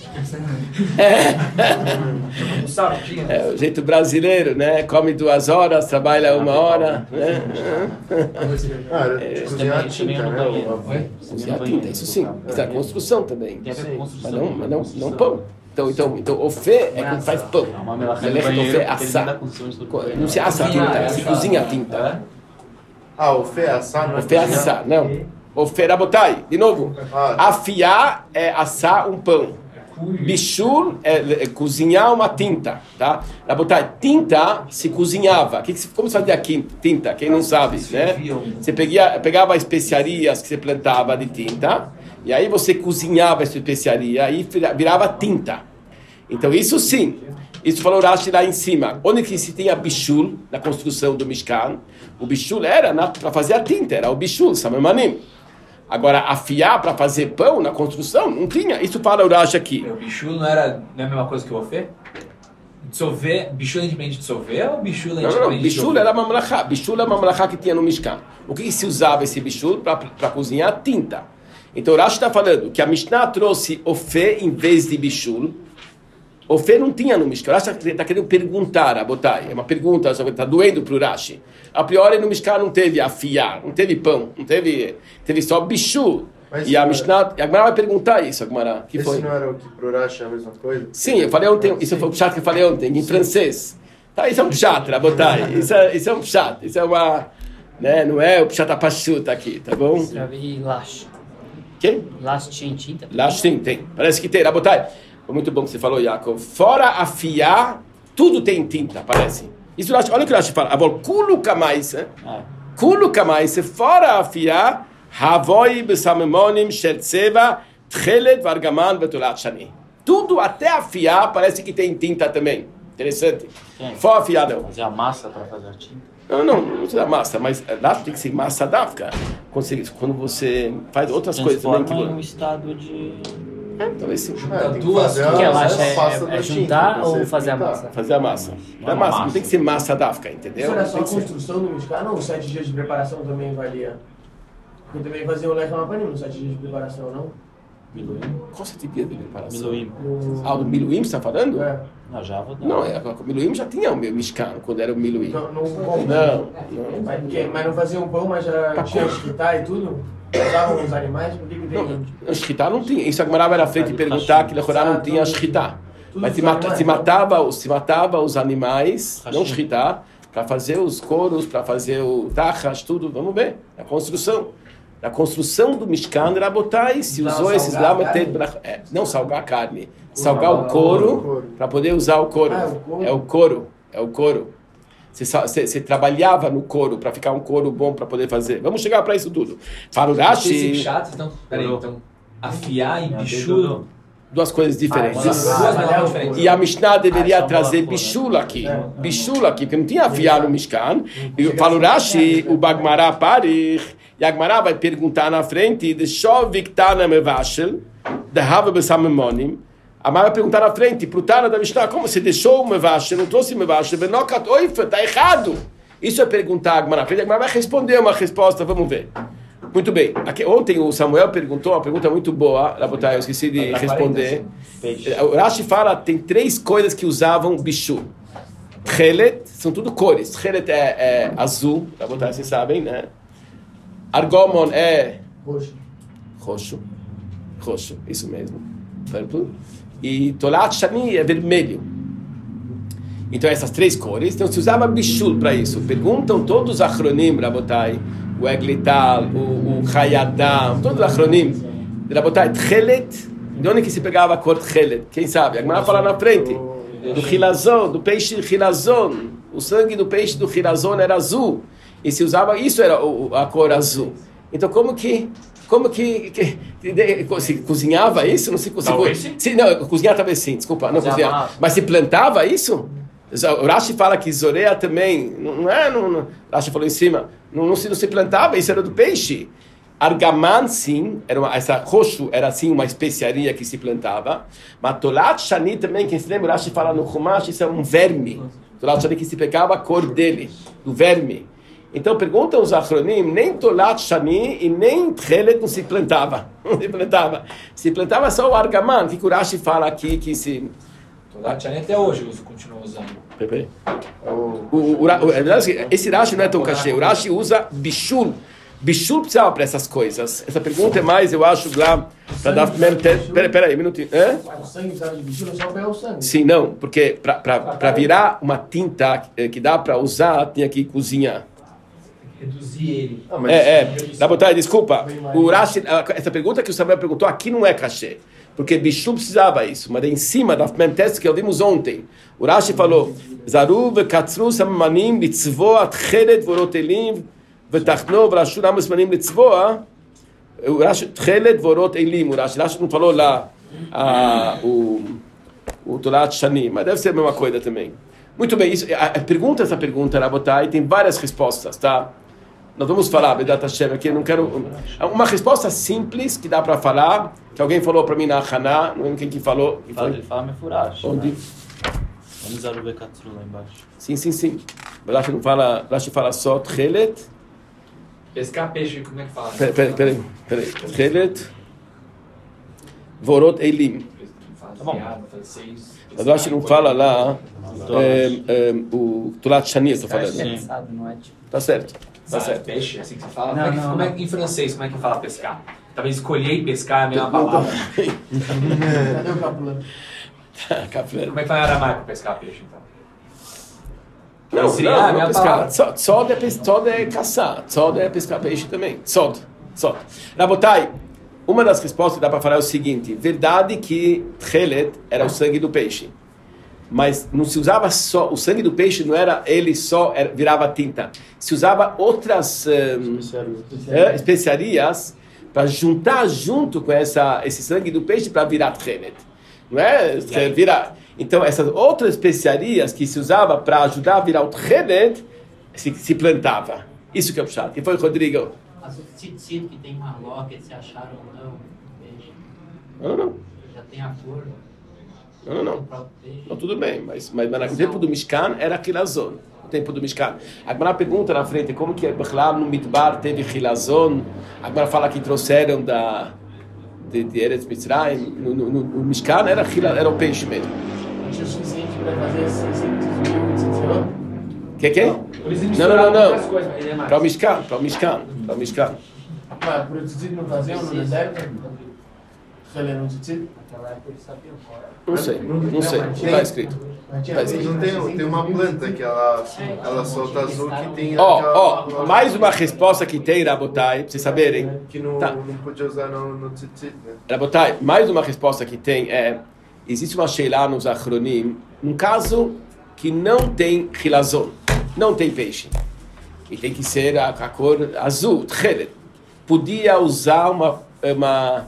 Speaker 1: É. É o jeito brasileiro, né? Come duas horas, trabalha uma hora, né?
Speaker 9: Ah, é, cozinhar a tinta, né?
Speaker 1: Cozinhar a tinta, isso sim. Isso é a construção também. Mas não, mas não, não pão. Então, então, então, o fé é quando faz pão. Melechet o fé assar. Não se assa a tinta, se cozinha a tinta.
Speaker 9: Ah, o fé assar, não é?
Speaker 1: O fé assar, não. Ofer, Rabotai, de novo. Afiar é assar um pão. Bishul é, é cozinhar uma tinta, tá? Rabotai, tinta se cozinhava. Que que, como se fazia aqui, tinta? Quem não sabe, né? Você pegia, pegava especiarias que você plantava de tinta, e aí você cozinhava essa especiaria e virava tinta. Então isso sim, isso falou Rashi lá em cima. Onde que se tinha bishul na construção do Mishkan? O bishul era para fazer a tinta, era o bishul, samemanim. Agora, afiar para fazer pão na construção, não tinha. Isso fala o Rashi aqui.
Speaker 3: O bishul não era não é a mesma coisa que o ofê? Dissolver, bishul é independente de dissolver ou bishul é independente de
Speaker 1: Não, não, bishul era mamlachá. Bishul é mamlachá que tinha no Mishkan. O que, que se usava esse bishul para cozinhar? Tinta. Então o Rashi está falando que a Mishnah trouxe ofê em vez de bishul. Ofê não tinha no Mishkan. O Rashi está querendo perguntar, Rabotai. É uma pergunta, está doendo para o Rashi. A priori no Mishkan não teve afiar, não teve pão, não teve, teve só bichu. E a Mishnah, a Gemara vai perguntar isso, a Gemara. Que foi?
Speaker 9: Esse não era o que pro Rashi é a mesma coisa?
Speaker 1: Sim, eu falei ontem, isso foi o pshat que eu falei ontem, em francês. Tá, isso é um pshat, Rabotai. Isso é, isso é um pshat, isso é uma... Né, não é o pshat apashuta aqui, tá bom?
Speaker 2: E lash.
Speaker 1: Quem?
Speaker 2: Lash tinha tinta?
Speaker 1: Lash sim, tem. Parece que tem, Rabotai. Foi muito bom que você falou, Yaakov. Fora afiar, tudo tem tinta, parece. Isso, olha o que o Rashi fala. Agora, kulu kamais, kulu kamais, fora afiar, havoi besamemonim shel tseva, tchelet vargaman betulat shani. Tudo até afiar parece que tem tinta também. Interessante. Sim. Fora afiar, não.
Speaker 7: Fazer a massa para fazer a tinta?
Speaker 1: Não, não, não precisa massa, mas lá tem que ser massa d'África. Quando você faz outras coisas também.
Speaker 7: Transforma em um estado de...
Speaker 1: É, talvez sim.
Speaker 2: É, duas o que ela acha? É, é juntar ou fazer a massa?
Speaker 1: Fazer a massa. Não, é massa. massa, não tem que ser massa d'África, entendeu?
Speaker 4: Isso era só a construção do Mishkan, não? Os sete dias de preparação também valia. Porque também fazia o Lechem Apanim nos sete dias de preparação, não?
Speaker 7: Miluim?
Speaker 1: Qual sete dias de preparação?
Speaker 7: Miluim.
Speaker 1: Ah, do Miluim você está falando?
Speaker 4: É.
Speaker 7: Na Java não.
Speaker 1: Não, é, o Miluim já tinha o meu Mishkan, quando era o Miluim.
Speaker 4: Não, não,
Speaker 1: não. não.
Speaker 4: Mas, mas não fazia um pão, mas já tá tinha escritar e tudo? Usavam os animais? Por que que tem?
Speaker 1: Não, Shkita não tinha. Isso a Gemara era feita e perguntar que Lechorá não tinha Shkita. Mas se, mata, se, matava, se matava os animais, não Shkita, para fazer os coros, para fazer o tachas, tudo. Vamos ver. A construção. Na construção do Mishkan, Rabotai, se não, usou esses lá, é, não salgar a carne, salgar o couro, para poder usar o couro. Ah, o couro. É o couro. É o couro. Você, você, você trabalhava no couro para ficar um couro bom para poder fazer. Vamos chegar para isso tudo. Fala o Rashi.
Speaker 3: Então, peraí, então, afiar e bichu.
Speaker 1: Duas coisas diferentes. Ah, e a Mishnah deveria ah, trazer bichula aqui. Bichula aqui, porque não tinha afiar no Mishkan. Fala o Rashi, o Bagmará Parich. E a Gemara vai perguntar na frente, de Shoviktana Mevashel, de Hava Besamemonim. A Gemara vai perguntar na frente, para o Tana da Mishnah, como você deixou o Mevashel, não trouxe o Mevashel, Venokat Oifa, está errado. Isso é perguntar a Gemara na frente, a Gemara vai responder uma resposta, vamos ver. Muito bem. Aqui, ontem o Samuel perguntou uma pergunta muito boa, Rabotai, eu esqueci de responder. O Rashi fala, tem três coisas que usavam bichu. Tchelet, são tudo cores. Tchelet é, é azul, Rabotai, vocês sabem, né? Argomon é roxo. Roxo. Roxo, isso mesmo. Purple. E Tolat Shani é vermelho. Então essas três cores. Então se usava bichul para isso. Perguntam todos os achronim, Rabotai, o Eglital, o, o Hayadam, todos os achronim. Rabotai, Tchelet. De onde que se pegava a cor Tchelet? Quem sabe? A Gemara fala na frente. Do Hilazon, do peixe Hilazon. O sangue do peixe do Hilazon era azul. E se usava, isso era o, a cor azul. Então como que, como que, que, que se cozinhava isso? Não se cozinhava. Se, não, cozinhar talvez sim, desculpa, não cozinhava. Mas se plantava isso? O Rashi fala que Zoreia também, não é, não, não, Rashi falou em cima, não, não, se, não se plantava, isso era do peixe. Argaman, sim, era uma, essa roxo era assim uma especiaria que se plantava. Mas Tolat Shani também, quem se lembra, Rashi fala no Chumash, isso é um verme. Tolat Shani que se pegava a cor dele, do verme. Então perguntam os achronim, nem Tolat Shani e nem Tchelet não se plantava. Não se plantava. Se plantava só o Argaman, que o Rashi fala aqui que se...
Speaker 3: Tolat Shani até hoje continua usando.
Speaker 1: Pepe. O, o, o, o, esse Rashi não é tão cachê. O Rashi usa bichul. Bichul precisava para essas coisas. Essa pergunta é mais, eu acho, lá para dar... Peraí, peraí, um minutinho. Hã?
Speaker 4: O sangue precisava de bichul, só pegar o sangue.
Speaker 1: Sim, não, porque para virar uma tinta que dá para usar, tinha que cozinhar.
Speaker 3: reduzir ele.
Speaker 9: Ah, mas
Speaker 1: É, é. Rabotai, desculpa. O Rashi, essa pergunta que o Samuel perguntou aqui não é cachê. Porque Bichu precisava isso. Mas em cima da mesma teste que ouvimos ontem, o Rashi falou: Zaru vekatzru sammanim litzvoa tchelet vorotelim vetachno vrashu namas manim litzvoa. O Rashi tchelet vorotelim. O Rashi, Rashi não falou lá a, o o Torat Shani, mas deve ser a mesma coisa também. Muito bem, isso, a, a pergunta, essa pergunta, Rabotai, tem várias respostas, tá? Nós vamos falar, Bedat Hashem, aqui eu não quero... Uma resposta simples que dá para falar, que alguém falou para mim na Haná, não lembro quem que falou. Que
Speaker 7: Fala,
Speaker 1: foi?
Speaker 7: ele fala Mefurash.
Speaker 1: Onde?
Speaker 7: Né? Vamos usar o Bekatru lá embaixo.
Speaker 1: Sim, sim, sim. Rashi não fala, Rashi fala só Tchelet.
Speaker 3: Pescar peixe, como é que fala?
Speaker 1: Peraí, peraí, peraí. Peraí. Tchelet. Vorot Eilim.
Speaker 3: Tá bom. Francês.
Speaker 1: Mas Rashi não fala lá é, é, o Torat Shani, eu estou falando.
Speaker 2: É pensado, não é tipo...
Speaker 1: Tá certo. Tá
Speaker 3: Sabe,
Speaker 1: certo.
Speaker 3: peixe, assim que você fala?
Speaker 2: Não,
Speaker 3: como é que,
Speaker 2: não,
Speaker 3: como é
Speaker 2: não.
Speaker 3: que, em francês, como é que fala pescar? Talvez escolher e pescar é a mesma palavra.
Speaker 4: Cadê o capulano?
Speaker 1: Café.
Speaker 3: Como é que fala em aramaico pescar peixe, então?
Speaker 1: Não,
Speaker 3: Seria
Speaker 1: não,
Speaker 3: a
Speaker 1: não
Speaker 3: minha
Speaker 1: pescar.
Speaker 3: palavra.
Speaker 1: Só- Sod é, pes- sod é caçar. Sod é pescar peixe também. Sod. Sod. Rabotai, uma das respostas que dá para falar é o seguinte. Verdade que Tchelet era o sangue do peixe. Mas não se usava só... O sangue do peixe não era ele só, era, virava tinta. Se usava outras ehm, eh, especiarias para juntar junto com essa, esse sangue do peixe para virar Tchelet. Não é? Virar... Então, essas outras especiarias que se usava para ajudar a virar o Tchelet, se, se plantava. Isso que é o chato. E foi, Rodrigo?
Speaker 5: Mas o tzitzit que tem marloca, se acharam ou não, peixe,
Speaker 1: Não, não.
Speaker 5: já tem a cor
Speaker 1: Não, não, não.
Speaker 5: do próprio peixe.
Speaker 1: Não, tudo bem, mas, mas, mas no tempo do Mishkan era Hilazon. No tempo do Mishkan. A Gemara pergunta na frente, como que lá no Midbar teve Hilazon? A Gemara fala que trouxeram da, de, de Eretz Mitzrayim. No, no, no, no Mishkan era, era o peixe mesmo.
Speaker 4: Não tinha o suficiente para fazer seiscentos mil tzitzit.
Speaker 1: Que que?
Speaker 4: Eles
Speaker 1: Não,
Speaker 4: misturavam
Speaker 1: não, não,
Speaker 4: outras coisas, mas ele é
Speaker 1: não.
Speaker 4: mais.
Speaker 1: Para o Mishkan, para o Mishkan, para o Mishkan.
Speaker 4: Mas por tzitzit não faziam no deserto? Ele no tzitzit?
Speaker 5: Naquela época eles sabiam qual era.
Speaker 1: Não sei, não sei. Não está escrito.
Speaker 4: Mas tinha
Speaker 1: Tá escrito.
Speaker 9: Não tem, tem uma planta que ela, ela solta azul que tem
Speaker 1: Ó,
Speaker 9: aquela-
Speaker 1: ó, mais uma resposta que tem, Rabotai, para vocês saberem.
Speaker 9: que não,
Speaker 1: Tá.
Speaker 9: não podia usar no, no tzitzit, né?
Speaker 1: Rabotai, mais uma resposta que tem é: existe uma sheilá nos Achronim, num caso que não tem Hilazon, não tem peixe, e tem que ser a, a cor azul, Tchelet. Podia usar uma. uma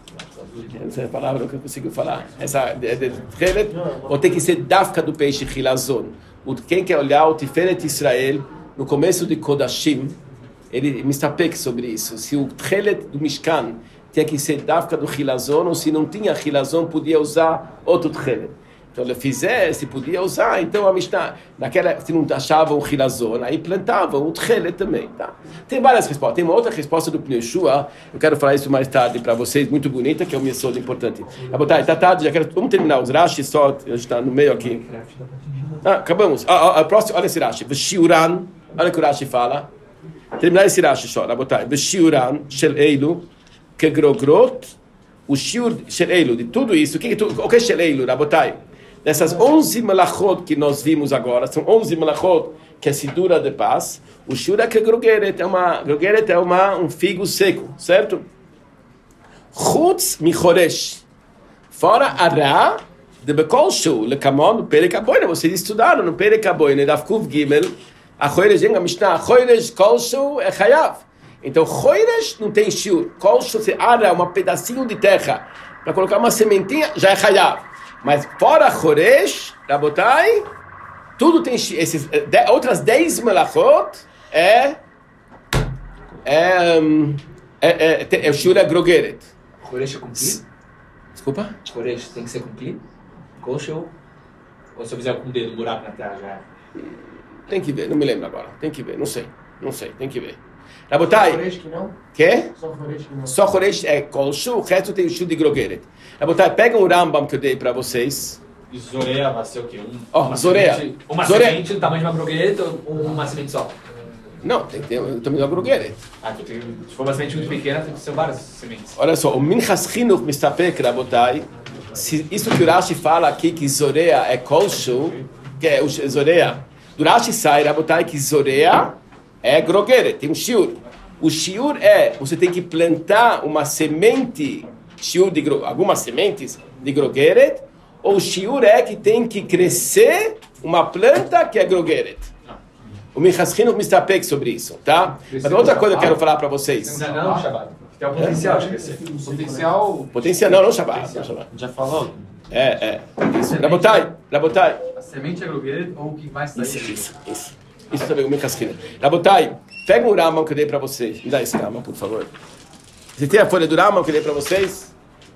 Speaker 1: essa palavra que eu consigo falar. Essa de, de, Tchelet, ou tem que ser Dafka do peixe Hilazon. O, quem quer olhar o Tiferet Israel, no começo de Kodashim, ele me estapec sobre isso. Se o Tchelet do Mishkan tinha que ser Dafka do Hilazon, ou se não tinha Hilazon, podia usar outro Tchelet. Então, ele fizesse, podia usar, então a Mishnah, naquela, se não achavam o Hilazon, aí plantavam o Tchelet também, tá? Tem várias respostas. Tem uma outra resposta do Pneu Shua, eu quero falar isso mais tarde para vocês, muito bonita, que é o Miesod importante. Ah, botar, tá tarde, já quero, vamos terminar os Rashi, só, a gente está no meio aqui. Ah, acabamos. Ah, ah, ah, próximo, olha esse Rashi, Veshiuran, olha o que o Rashi fala. Terminar esse Rashi só, botar, Veshiuran, Shel Eilu, Kegrogrot, o Shiur Shel Eilu, de tudo isso, o que, o que é Shel Eilu, Rabotai? Dessas onze melachot que nós vimos agora, são onze melachot que é Sidura de paz, o Shura que é grogeret, é uma, grogeret é uma, um figo seco, certo? Chutz michoresh, fora ará, de bekol shu, lekamon, no perek aboina, vocês estudaram no perek aboina, da Kuv Gimel, a choiresh, a Mishnah, a choiresh kol shu é chayav. Então, choiresh não tem shiur, kol shu se ará, um pedacinho de terra, para colocar uma sementinha, já é chayav. Mas fora Choresh, Rabotai, tudo tem esses de, outras dez melachot é é é, é, é o Shura Grogeret.
Speaker 3: Choresh é com cli?
Speaker 1: Desculpa?
Speaker 3: Choresh tem que ser com cli? Colchão? Ou se eu fizer com o dedo, um buraco na terra já é?
Speaker 1: Tem que ver, não me lembro agora. Tem que ver, não sei. Não sei, tem que ver. Rabotai.
Speaker 4: Choresh que não?
Speaker 1: Quê?
Speaker 4: Só Choresh que não.
Speaker 1: Só Choresh é Kolshu, o resto tem o Shura de Grogeret. Rabotai, pega o Rambam que eu dei para vocês.
Speaker 3: E Zoreia vai ser o quê? Um,
Speaker 1: Ó,
Speaker 3: uma
Speaker 1: Zoreia.
Speaker 3: semente- Uma
Speaker 1: Zoreia.
Speaker 3: semente do tamanho de uma brogueta ou uma semente só?
Speaker 1: Não, tem que ter o tamanho da Grogeret.
Speaker 3: Ah, então tem, se for uma semente muito pequena, tem que ser várias sementes.
Speaker 1: Olha só, o Minchas Chinuch Mistapek, Rabotai, se isso que o Rashi fala aqui, que Zoreia é Kolshu, que é o Zoreia, do Rashi sai, Rabotai, que Zoreia é grogeret, tem um shiur. O shiur é, você tem que plantar uma semente, shiur de, algumas sementes de grogeret, ou o shiur é que tem que crescer uma planta que é grogeret. O Minchas Chinuch me estapei sobre isso, tá? Mas outra coisa que eu quero falar para vocês.
Speaker 3: Não, não, Shabbat. Tem o potencial de crescer.
Speaker 5: Potencial.
Speaker 1: Potencial, não, não Shabbat. Não Shabbat.
Speaker 7: Já falou?
Speaker 1: É, é. Isso. Rabotai, Rabotai.
Speaker 3: A semente é grogeret ou o que vai sair?
Speaker 1: Isso, isso, isso. Isso também, o Minchas Chinuch. Rabotai, pega um Rambam que eu dei para vocês. Me dá esse Rambam, por favor. Você tem a folha do Rambam que eu dei para vocês?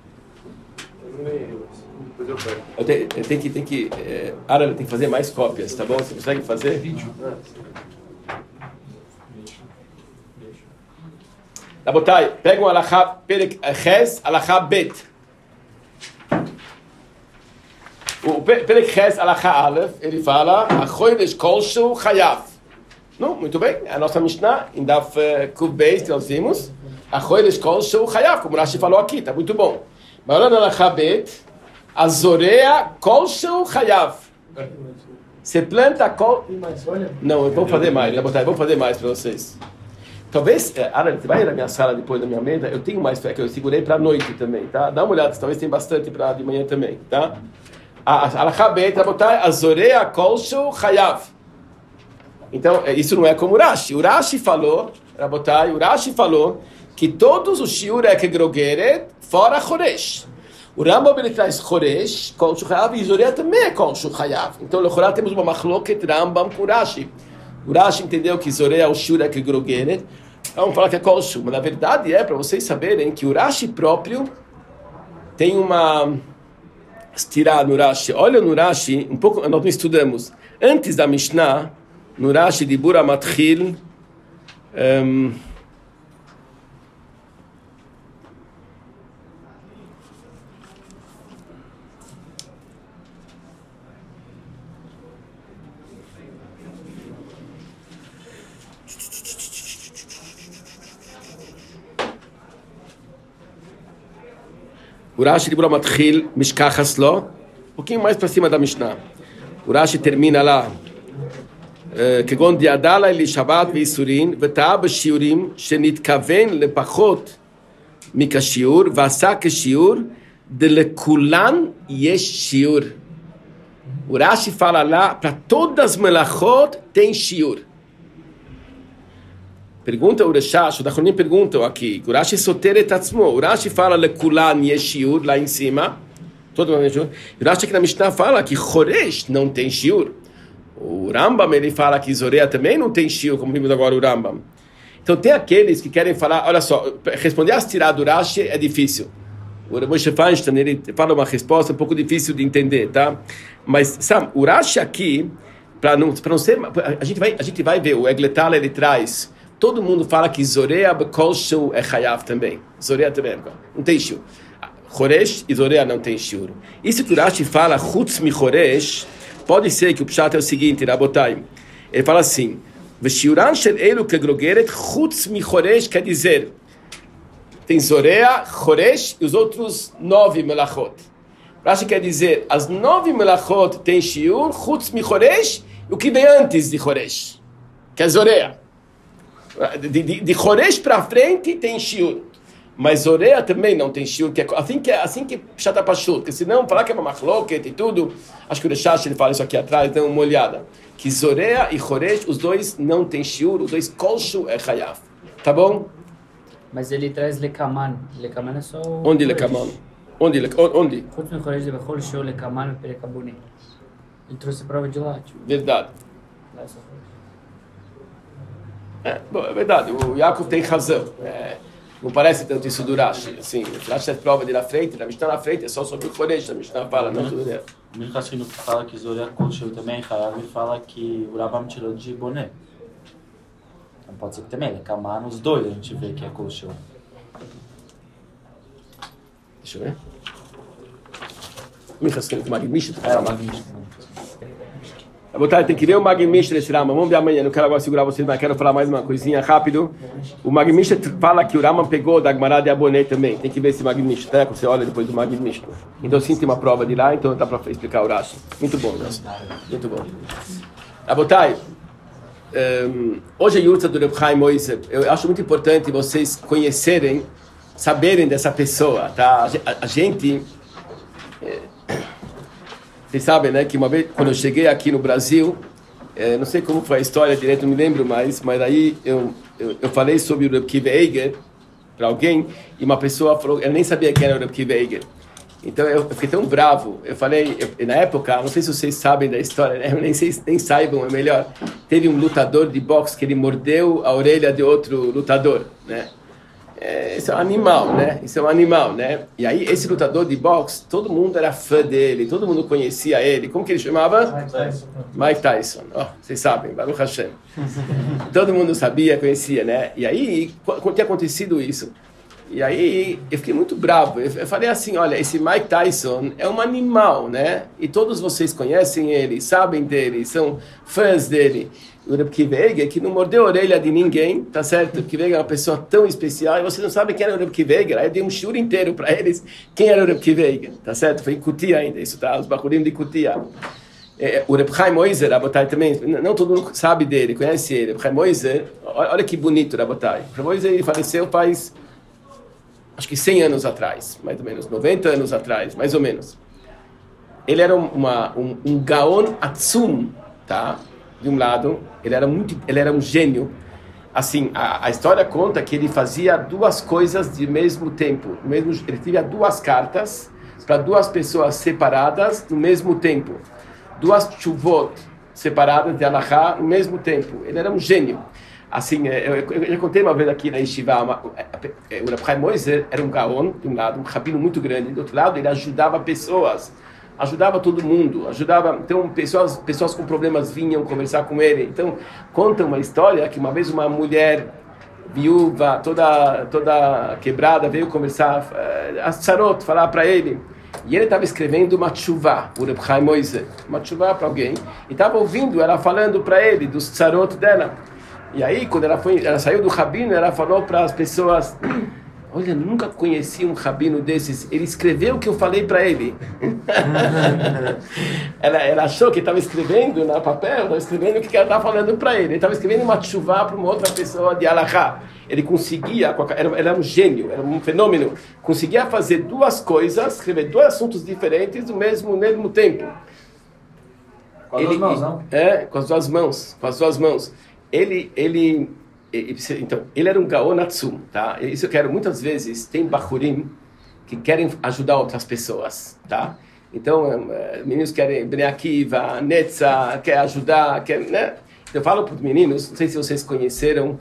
Speaker 1: Eu tenho, eu tenho que, tem que, é, Ara, tem que fazer mais cópias, tá bom? Você consegue fazer? Vídeo. Rabotai, pega um alachá, perek ches, alachá bet. O perek ches, alachá alef, ele fala, achoidesh kolshu chayav. Não, muito bem, a nossa Mishnah, em Daf Kuv Beis, que nós vimos, achoidesh kolshu chayav, como o Rashi falou aqui, tá muito bom. Mas olha no alachá bet, azorea kolshu chayav. Você planta kol... Não, eu vou fazer mais, Rabotai, eu vou fazer mais para vocês. Talvez, Ara, você vai na minha sala depois da minha mesa, eu tenho mais fé que eu segurei para a noite também, tá? Dá uma olhada, talvez tenha bastante para de manhã também, tá? Alachá bet, Rabotai, azorea kolshu chayav. Então, isso não é como o Rashi. O Rashi falou, Rabotai, o Rashi falou que todos os shiur é que grogeret fora choresh. O Rambam ele traz choresh, kolshu chayav, e zorea também é kolshu chayav. Então, no Chorá temos uma machloket Rambam com o Rashi. O Rashi entendeu que zorea é o shiur é que grogeret. Vamos falar que é kolshu, mas na verdade é para vocês saberem que o Rashi próprio tem uma estirada no Rashi. Olha no Rashi, um pouco, nós não estudamos. Antes da Mishnah, no Rashi de Bura Matchil, um, o Rashi de Bura Matchil, Mishkachas Lo, um pouquinho mais para cima da Mishnah. O Rashi termina lá. כגון דיעדלה לשבת ואיסורין וטעה בשיעורים שנתכוון לפחות מכשיעור ועשה כשיעור דלכולן יש שיעור. O Rashi fala lá, para todas as melachot tem shiur. Pergunta o Rashash, o Dachonim pergunta aqui, o Rashi soter et atzmo, o Rashi fala lekulan yesh shiur, lá em cima, todo mundo tem shiur. O Rashi aqui na Mishnah fala que choresh não tem shiur. O Rambam, ele fala que zorea também não tem shiur, como vimos agora o Rambam. Então tem aqueles que querem falar, olha só, responder as tiradas do Rashi é difícil. O Moshe Feinstein, ele fala uma resposta um pouco difícil de entender, tá? Mas, sabe, o Rashi aqui, para não, para não ser, a gente vai, a gente vai ver, o Egletal, ele traz, todo mundo fala que zorea bekolshu é chayav também. Zorea também, não tem shiur. Choresh e zorea não tem shiur. Isso que o Rashi fala, chutz mi choresh, pode ser que o pshat é o seguinte, Rabotai, ele fala assim, v'shiuran shel elu kegrogeret chutz mi choresh, quer dizer, tem zorea, choresh e os outros nove melachot. Rashi quer dizer, as nove melachot tem shiur, chutz mi choresh, e o que vem antes de choresh, que é zorea. De, de, de choresh para frente tem shiur. Mas zorea também não tem shiur, que é assim que assim que pshat pashut, porque senão falar que é uma machloket e tudo, acho que o Rashash ele fala isso aqui atrás, dá uma olhada, que zorea e choresh, os dois não tem shiur, os dois kolshu é chayav, tá bom?
Speaker 2: Mas ele traz lekaman, lekaman é só
Speaker 1: onde lekaman? Onde onde?
Speaker 2: Chutz mi choresh de bechol shiur lekaman perekabuni. Ele trouxe prova de lá, tipo.
Speaker 1: Verdade. É, bom, é verdade, o Yaakov tem razão. É, não parece tanto isso do Rashi. Assim, o Rashi é prova de na frente, na Mishnah na frente, é só sobre o Choresh, a Mishnah fala, não tudo é.
Speaker 7: O Minchas Chinuch fala que Zorea Kolsheu também, Hayav fala que o Rambam tirou de boné. Então pode ser que também, Lekamar nos dois a gente vê que é Kolsheu.
Speaker 1: Deixa eu ver. Minchas Chinuch, Magnish.
Speaker 7: É, o Magnish.
Speaker 1: Tem que ler o Magnish desse Rambam. Vamos ver amanhã. Não quero agora segurar vocês, mas quero falar mais uma coisinha rápido. O Magnish fala que o Rambam pegou da Gemara de Aboné também. Tem que ver esse Magnish, tá? Você olha depois do Magnish. Então sim, tem uma prova de lá, então dá para explicar o Rashi. Muito bom, Rashi. Muito bom. Rabotai, um, hoje é Yurtza do Reb Chaim Oizer. Eu acho muito importante vocês conhecerem, saberem dessa pessoa, tá? A, a gente... É, vocês sabem, né, que uma vez, quando eu cheguei aqui no Brasil, é, não sei como foi a história direito, não me lembro mais, mas aí eu, eu, eu falei sobre o Reb Kiva Eiger para alguém, e uma pessoa falou, eu nem sabia quem era o Reb Kiva Eiger. Então eu, eu fiquei tão bravo, eu falei, eu, na época, não sei se vocês sabem da história, né? Nem sei, nem saibam, é melhor, teve um lutador de boxe que ele mordeu a orelha de outro lutador, né? É, isso é um animal, né? Isso é um animal, né? E aí, esse lutador de boxe, todo mundo era fã dele, todo mundo conhecia ele. Como que ele chamava? Mike Tyson. Mike Tyson. Oh, vocês sabem, Baruch Hashem. Todo mundo sabia, conhecia, né? E aí, quando tinha acontecido isso? E aí, eu fiquei muito bravo. Eu falei assim, olha, esse Mike Tyson é um animal, né? E todos vocês conhecem ele, sabem dele, são fãs dele. O Reb Kiva Eiger, que não mordeu a orelha de ninguém, tá certo? O Reb Kiva Eiger é uma pessoa tão especial, e vocês não sabem quem era o Reb Kiva Eiger. Aí eu dei um shiur inteiro para eles, quem era o Reb Kiva Eiger, tá certo? Foi em Kutia ainda, isso tá, os bachurim de Kutia. É, o Reb Chaim Oizer, Rabotai, também, não todo mundo sabe dele, conhece ele. O Reb Chaim Oizer, olha que bonito, Rabotai. O Reb Oizer, ele faleceu faz, acho que cem anos atrás, mais ou menos, noventa anos atrás, mais ou menos. Ele era uma, um, um Gaon Atzum, tá? De um lado, ele era muito, ele era um gênio. Assim, a, a história conta que ele fazia duas coisas de mesmo tempo. Mesmo, ele tinha duas cartas para duas pessoas separadas no mesmo tempo. Duas chuvot separadas de Alahá no mesmo tempo. Ele era um gênio. Assim, eu, eu já contei uma vez aqui na Yeshiva, uma, o Reb Chaim Oizer era um gaon, de um lado, um rabino muito grande. Do outro lado, ele ajudava pessoas. Ajudava todo mundo, ajudava, então pessoas, pessoas com problemas vinham conversar com ele. Então conta uma história que uma vez uma mulher viúva, toda toda quebrada, veio conversar, a Tzarot, falar para ele. E ele estava escrevendo uma tshuva, o Reb Chaim Oizer, uma tshuva para alguém, e estava ouvindo ela falando para ele dos Tzarot dela. E aí quando ela foi, ela saiu do rabino, ela falou para as pessoas: olha, nunca conheci um rabino desses. Ele escreveu o que eu falei para ele. ela, ela achou que estava escrevendo no papel, estava escrevendo o que ela estava falando para ele. Ele estava escrevendo uma tshuva para uma outra pessoa de Alahá. Ele conseguia, era, era um gênio, era um fenômeno. Conseguia fazer duas coisas, escrever dois assuntos diferentes no mesmo, no mesmo tempo.
Speaker 3: Com as ele, duas mãos, não?
Speaker 1: É, com as duas mãos. Com as duas mãos. Ele... ele Então, ele era um Gaon Atzum, tá? Isso eu quero, muitas vezes, tem bachurim que querem ajudar outras pessoas, tá? Então, meninos querem Bnei Akiva, Netza, quer ajudar, quer, né? Eu falo para os meninos, não sei se vocês conheceram,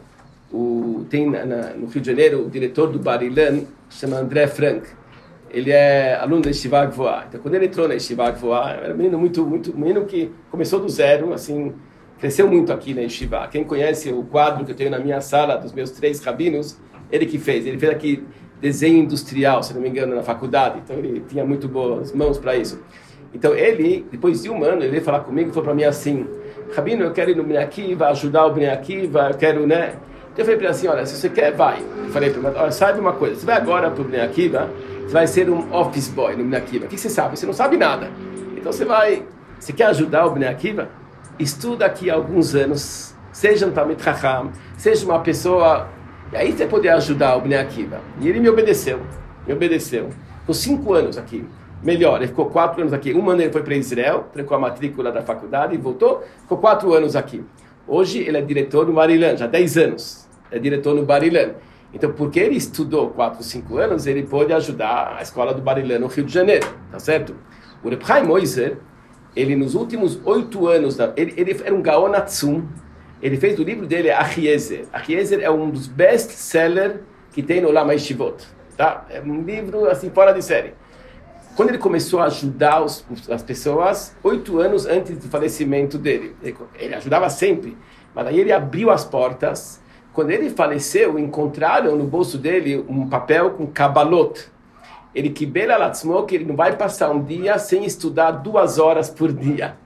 Speaker 1: o, tem na, na, no Rio de Janeiro, o diretor do Bar Ilan, chama André Frank. Ele é aluno da Yeshiva Gvoá. Então, quando ele entrou na Yeshiva Gvoá, era um menino muito, muito, menino que começou do zero, assim, cresceu muito aqui na Yeshiva. Quem conhece o quadro que eu tenho na minha sala dos meus três rabinos, ele que fez. Ele fez aqui desenho industrial, se não me engano, na faculdade. Então ele tinha muito boas mãos para isso. Então ele, depois de um ano, ele veio falar comigo e falou para mim assim: Rabino, eu quero ir no Bnei Akiva, ajudar o Bnei Akiva, eu quero, né? Então eu falei para ele assim: olha, se você quer, vai. Eu falei para ele: olha, sabe uma coisa, você vai agora para o Bnei Akiva, você vai ser um office boy no Bnei Akiva. O que você sabe? Você não sabe nada. Então você vai, você quer ajudar o Bnei Akiva? Estuda aqui há alguns anos, seja um Talmid Chacham, seja uma pessoa, e aí você poder ajudar o Bnei Akiva. E ele me obedeceu, me obedeceu. Ficou cinco anos aqui, melhor, ele ficou quatro anos aqui. Um ano ele foi para Israel, trocou a matrícula da faculdade e voltou, ficou quatro anos aqui. Hoje ele é diretor no Bar Ilan, já dez anos, é diretor no Bar Ilan. Então, porque ele estudou quatro, cinco anos, ele pôde ajudar a escola do Bar Ilan no Rio de Janeiro, tá certo? O Reb Chaim Oizer, ele nos últimos oito anos, ele, ele era um Gaon Atzum, ele fez o livro dele, Achiezer. Achiezer é um dos best-sellers que tem no Olam HaYeshivot, tá? É um livro, assim, fora de série. Quando ele começou a ajudar os, as pessoas, oito anos antes do falecimento dele, ele, ele ajudava sempre, mas aí ele abriu as portas. Quando ele faleceu, encontraram no bolso dele um papel com Kabbalot. Ele quibel alatzmo, que ele não vai passar um dia sem estudar duas horas por dia.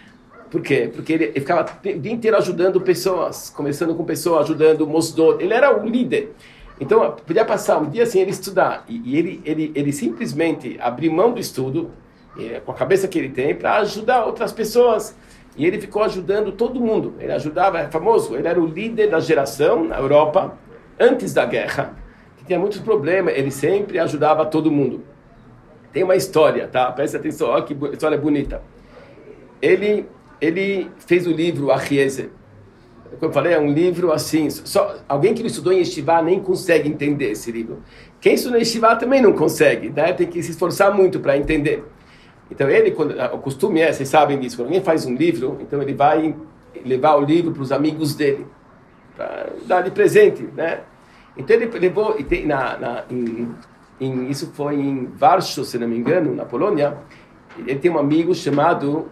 Speaker 1: Por quê? Porque ele, ele ficava o dia inteiro ajudando pessoas, começando com pessoas, ajudando Mosdot. Ele era o líder. Então, podia passar um dia sem ele estudar. E, e ele, ele, ele simplesmente abriu mão do estudo, com a cabeça que ele tem, para ajudar outras pessoas. E ele ficou ajudando todo mundo. Ele ajudava, é famoso, ele era o líder da geração na Europa, antes da guerra, que tinha muitos problemas, ele sempre ajudava todo mundo. Tem uma história, tá? Presta atenção, olha que história bonita. Ele, ele fez o livro Achiezer. Como eu falei, é um livro assim, só, alguém que não estudou em Yeshiva nem consegue entender esse livro. Quem estudou em Yeshiva também não consegue, né? Tem que se esforçar muito para entender. Então ele, quando, o costume é, vocês sabem disso, quando alguém faz um livro, então ele vai levar o livro para os amigos dele, para dar de presente, né? Então ele levou, e tem na, na, em, em, isso foi em Varsóvia, se não me engano, na Polônia, ele tem um amigo chamado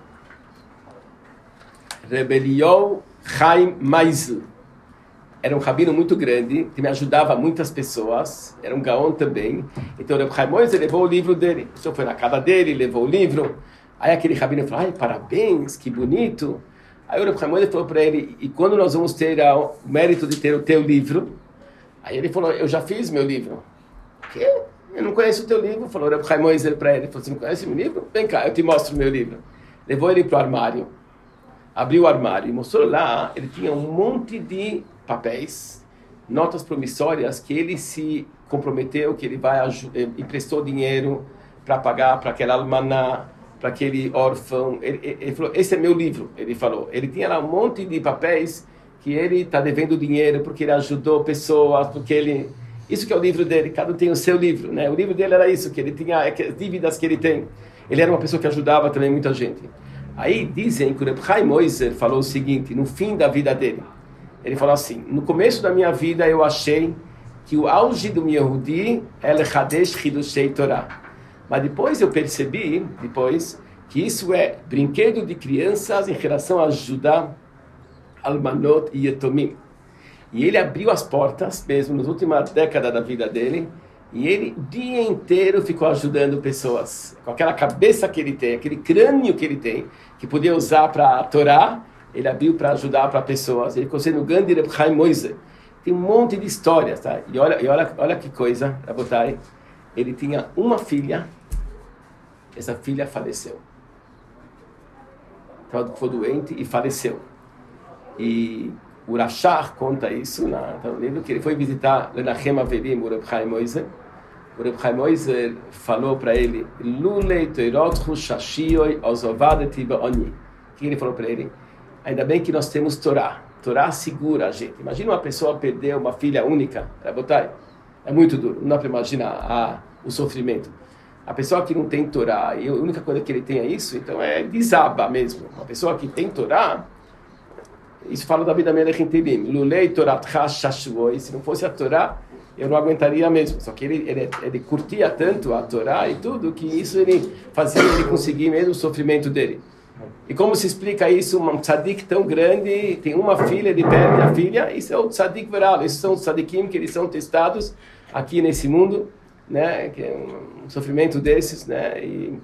Speaker 1: Rebelião Chaim Meisel. Era um rabino muito grande, que me ajudava muitas pessoas, era um gaon também. Então o Reb Chaim Meisel levou o livro dele. O senhor foi na casa dele, levou o livro. Aí aquele rabino falou, ai, parabéns, que bonito. Aí o Reb Chaim Meisel falou para ele, e quando nós vamos ter o mérito de ter o teu livro? Aí ele falou, eu já fiz meu livro. O quê? Eu não conheço o teu livro. Falou o Reb Chaim Meisel para ele, falou, você não conhece meu livro? Vem cá, eu te mostro o meu livro. Levou ele para o armário, abriu o armário e mostrou lá, ele tinha um monte de papéis, notas promissórias que ele se comprometeu, que ele vai emprestou dinheiro para pagar para aquela almaná, para aquele órfão. Ele, ele, ele falou, esse é meu livro, ele falou. Ele tinha lá um monte de papéis que ele está devendo dinheiro porque ele ajudou pessoas, porque ele... Isso que é o livro dele, cada um tem o seu livro, né? O livro dele era isso, que ele tinha as dívidas que ele tem. Ele era uma pessoa que ajudava também muita gente. Aí dizem que o Reb Chaim Meisel falou o seguinte, no fim da vida dele, ele falou assim, no começo da minha vida eu achei que o auge do Yehudi é Lechadesh Hidushei Torah. Mas depois eu percebi, depois, que isso é brinquedo de crianças em relação a ajudar Almanot e Yetomim. E ele abriu as portas, mesmo nas últimas décadas da vida dele, e ele o dia inteiro ficou ajudando pessoas, com aquela cabeça que ele tem, aquele crânio que ele tem, que podia usar para a Torá, ele abriu para ajudar para pessoas. Ele ficou sendo o grande Reb Chaim Meisel. Tem um monte de histórias, tá? E olha, e olha, olha que coisa, Rabotai. Ele tinha uma filha, essa filha faleceu. Ficou doente e faleceu. E o Rashach conta isso na, no livro, que ele foi visitar Lenachem Averim, o Reb Chaim Meisel. O Reb Chaim Meisel falou para ele, Lulei toirotchu shashioi ozovadeti be'oni. O que ele falou para ele? Ainda bem que nós temos Torá. Torá segura a gente. Imagina uma pessoa perder uma filha única. É muito duro. Não dá para imaginar a, o sofrimento. A pessoa que não tem Torá, e a única coisa que ele tem é isso, então é desaba mesmo. Uma pessoa que tem Torá, isso fala da vida Melech Interim. Lulei Toratcha Shashuoi. Se não fosse a Torá, eu não aguentaria mesmo. Só que ele, ele, ele curtia tanto a Torá e tudo, que isso ele fazia ele conseguir mesmo o sofrimento dele. E como se explica isso? Um tzadik tão grande, tem uma filha, ele perde a filha, isso é o tzadik veral. Esses são os tzadikim que eles são testados aqui nesse mundo, né? Que é um sofrimento desses, né? E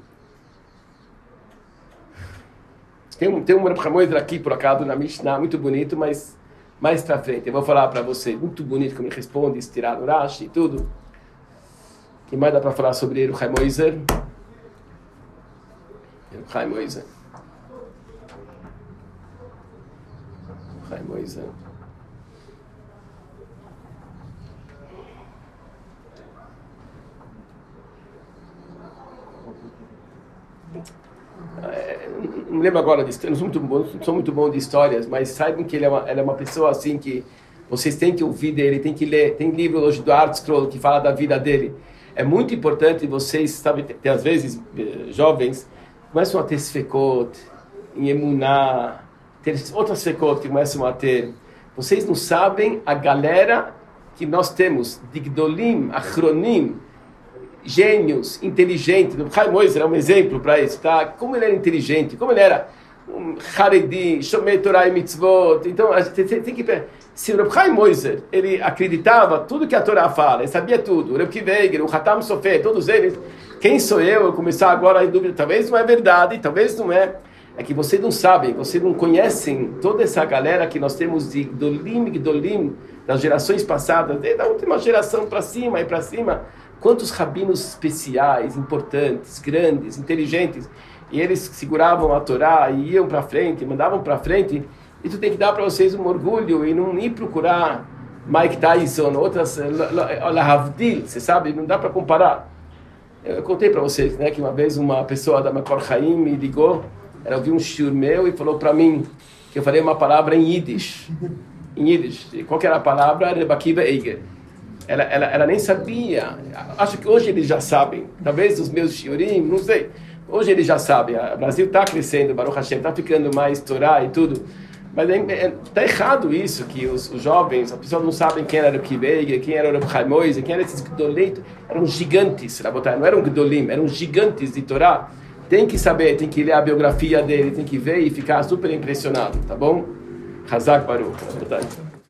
Speaker 1: tem um, tem um Reb Chaim Meisel aqui, por acaso, na Mishnah, muito bonito, mas mais pra frente, eu vou falar para vocês, muito bonito como ele responde, estirar o Rashi e tudo. O que mais dá para falar sobre ele, o Chaim Meisel? O Chaim Meisel. Chaim Meisel. É, não me lembro agora disso, não sou muito bom, não sou muito bom de histórias, mas saibam que ele é uma, ele é uma pessoa assim que vocês têm que ouvir dele, tem que ler, tem livro hoje do Art Scroll que fala da vida dele. É muito importante vocês, sabe, tem, às vezes jovens começam a ter sfekot, em emuná, ter outras sfekot que começam a ter. Vocês não sabem a galera que nós temos, de Gdolim, Achronim, gênios, inteligentes. O Chaim Meisel é um exemplo para isso, tá? Como ele era inteligente, como ele era um Haredi, Shomei Torah e Mitzvot. Então, a gente tem que... Se o Chaim Meisel, ele acreditava tudo que a Torá fala, ele sabia tudo, o Reb Kiveger, o Hatam Sofer, todos eles, quem sou eu? Eu começar agora em dúvida, talvez não é verdade, talvez não é. É que vocês não sabem, vocês não conhecem toda essa galera que nós temos de Gdolim, Gdolim, das gerações passadas, desde a última geração para cima e para cima. Quantos rabinos especiais, importantes, grandes, inteligentes. e eles seguravam a Torá e iam para frente, mandavam para frente, isso tem que dar para vocês um orgulho e não ir procurar Mike Tyson, outras, Lahavdil, você sabe, não dá para comparar. Eu contei para vocês, né, que uma vez uma pessoa da Makor Chaim me ligou, ela ouviu um shiur meu e falou para mim que eu falei uma palavra em Yiddish. Em Yiddish. Qual que era a palavra? Rebbe Akiva Eiger. Ela, ela, ela nem sabia. Acho que hoje eles já sabem. Talvez os meus shiurim, não sei. Hoje eles já sabem. O Brasil está crescendo, Baruch Hashem, está ficando mais Torá e tudo. Mas está é, é, errado isso, que os, os jovens, as pessoas não sabem quem era o Rebbe Akiva Eiger, quem era o Rebbe Chaim Oizer, quem eram esses Gdolim. Eram gigantes, não eram Gdolim, eram gigantes de Torá. Tem que saber, tem que ler a biografia dele, tem que ver e ficar super impressionado, tá bom? Hazak Baruch.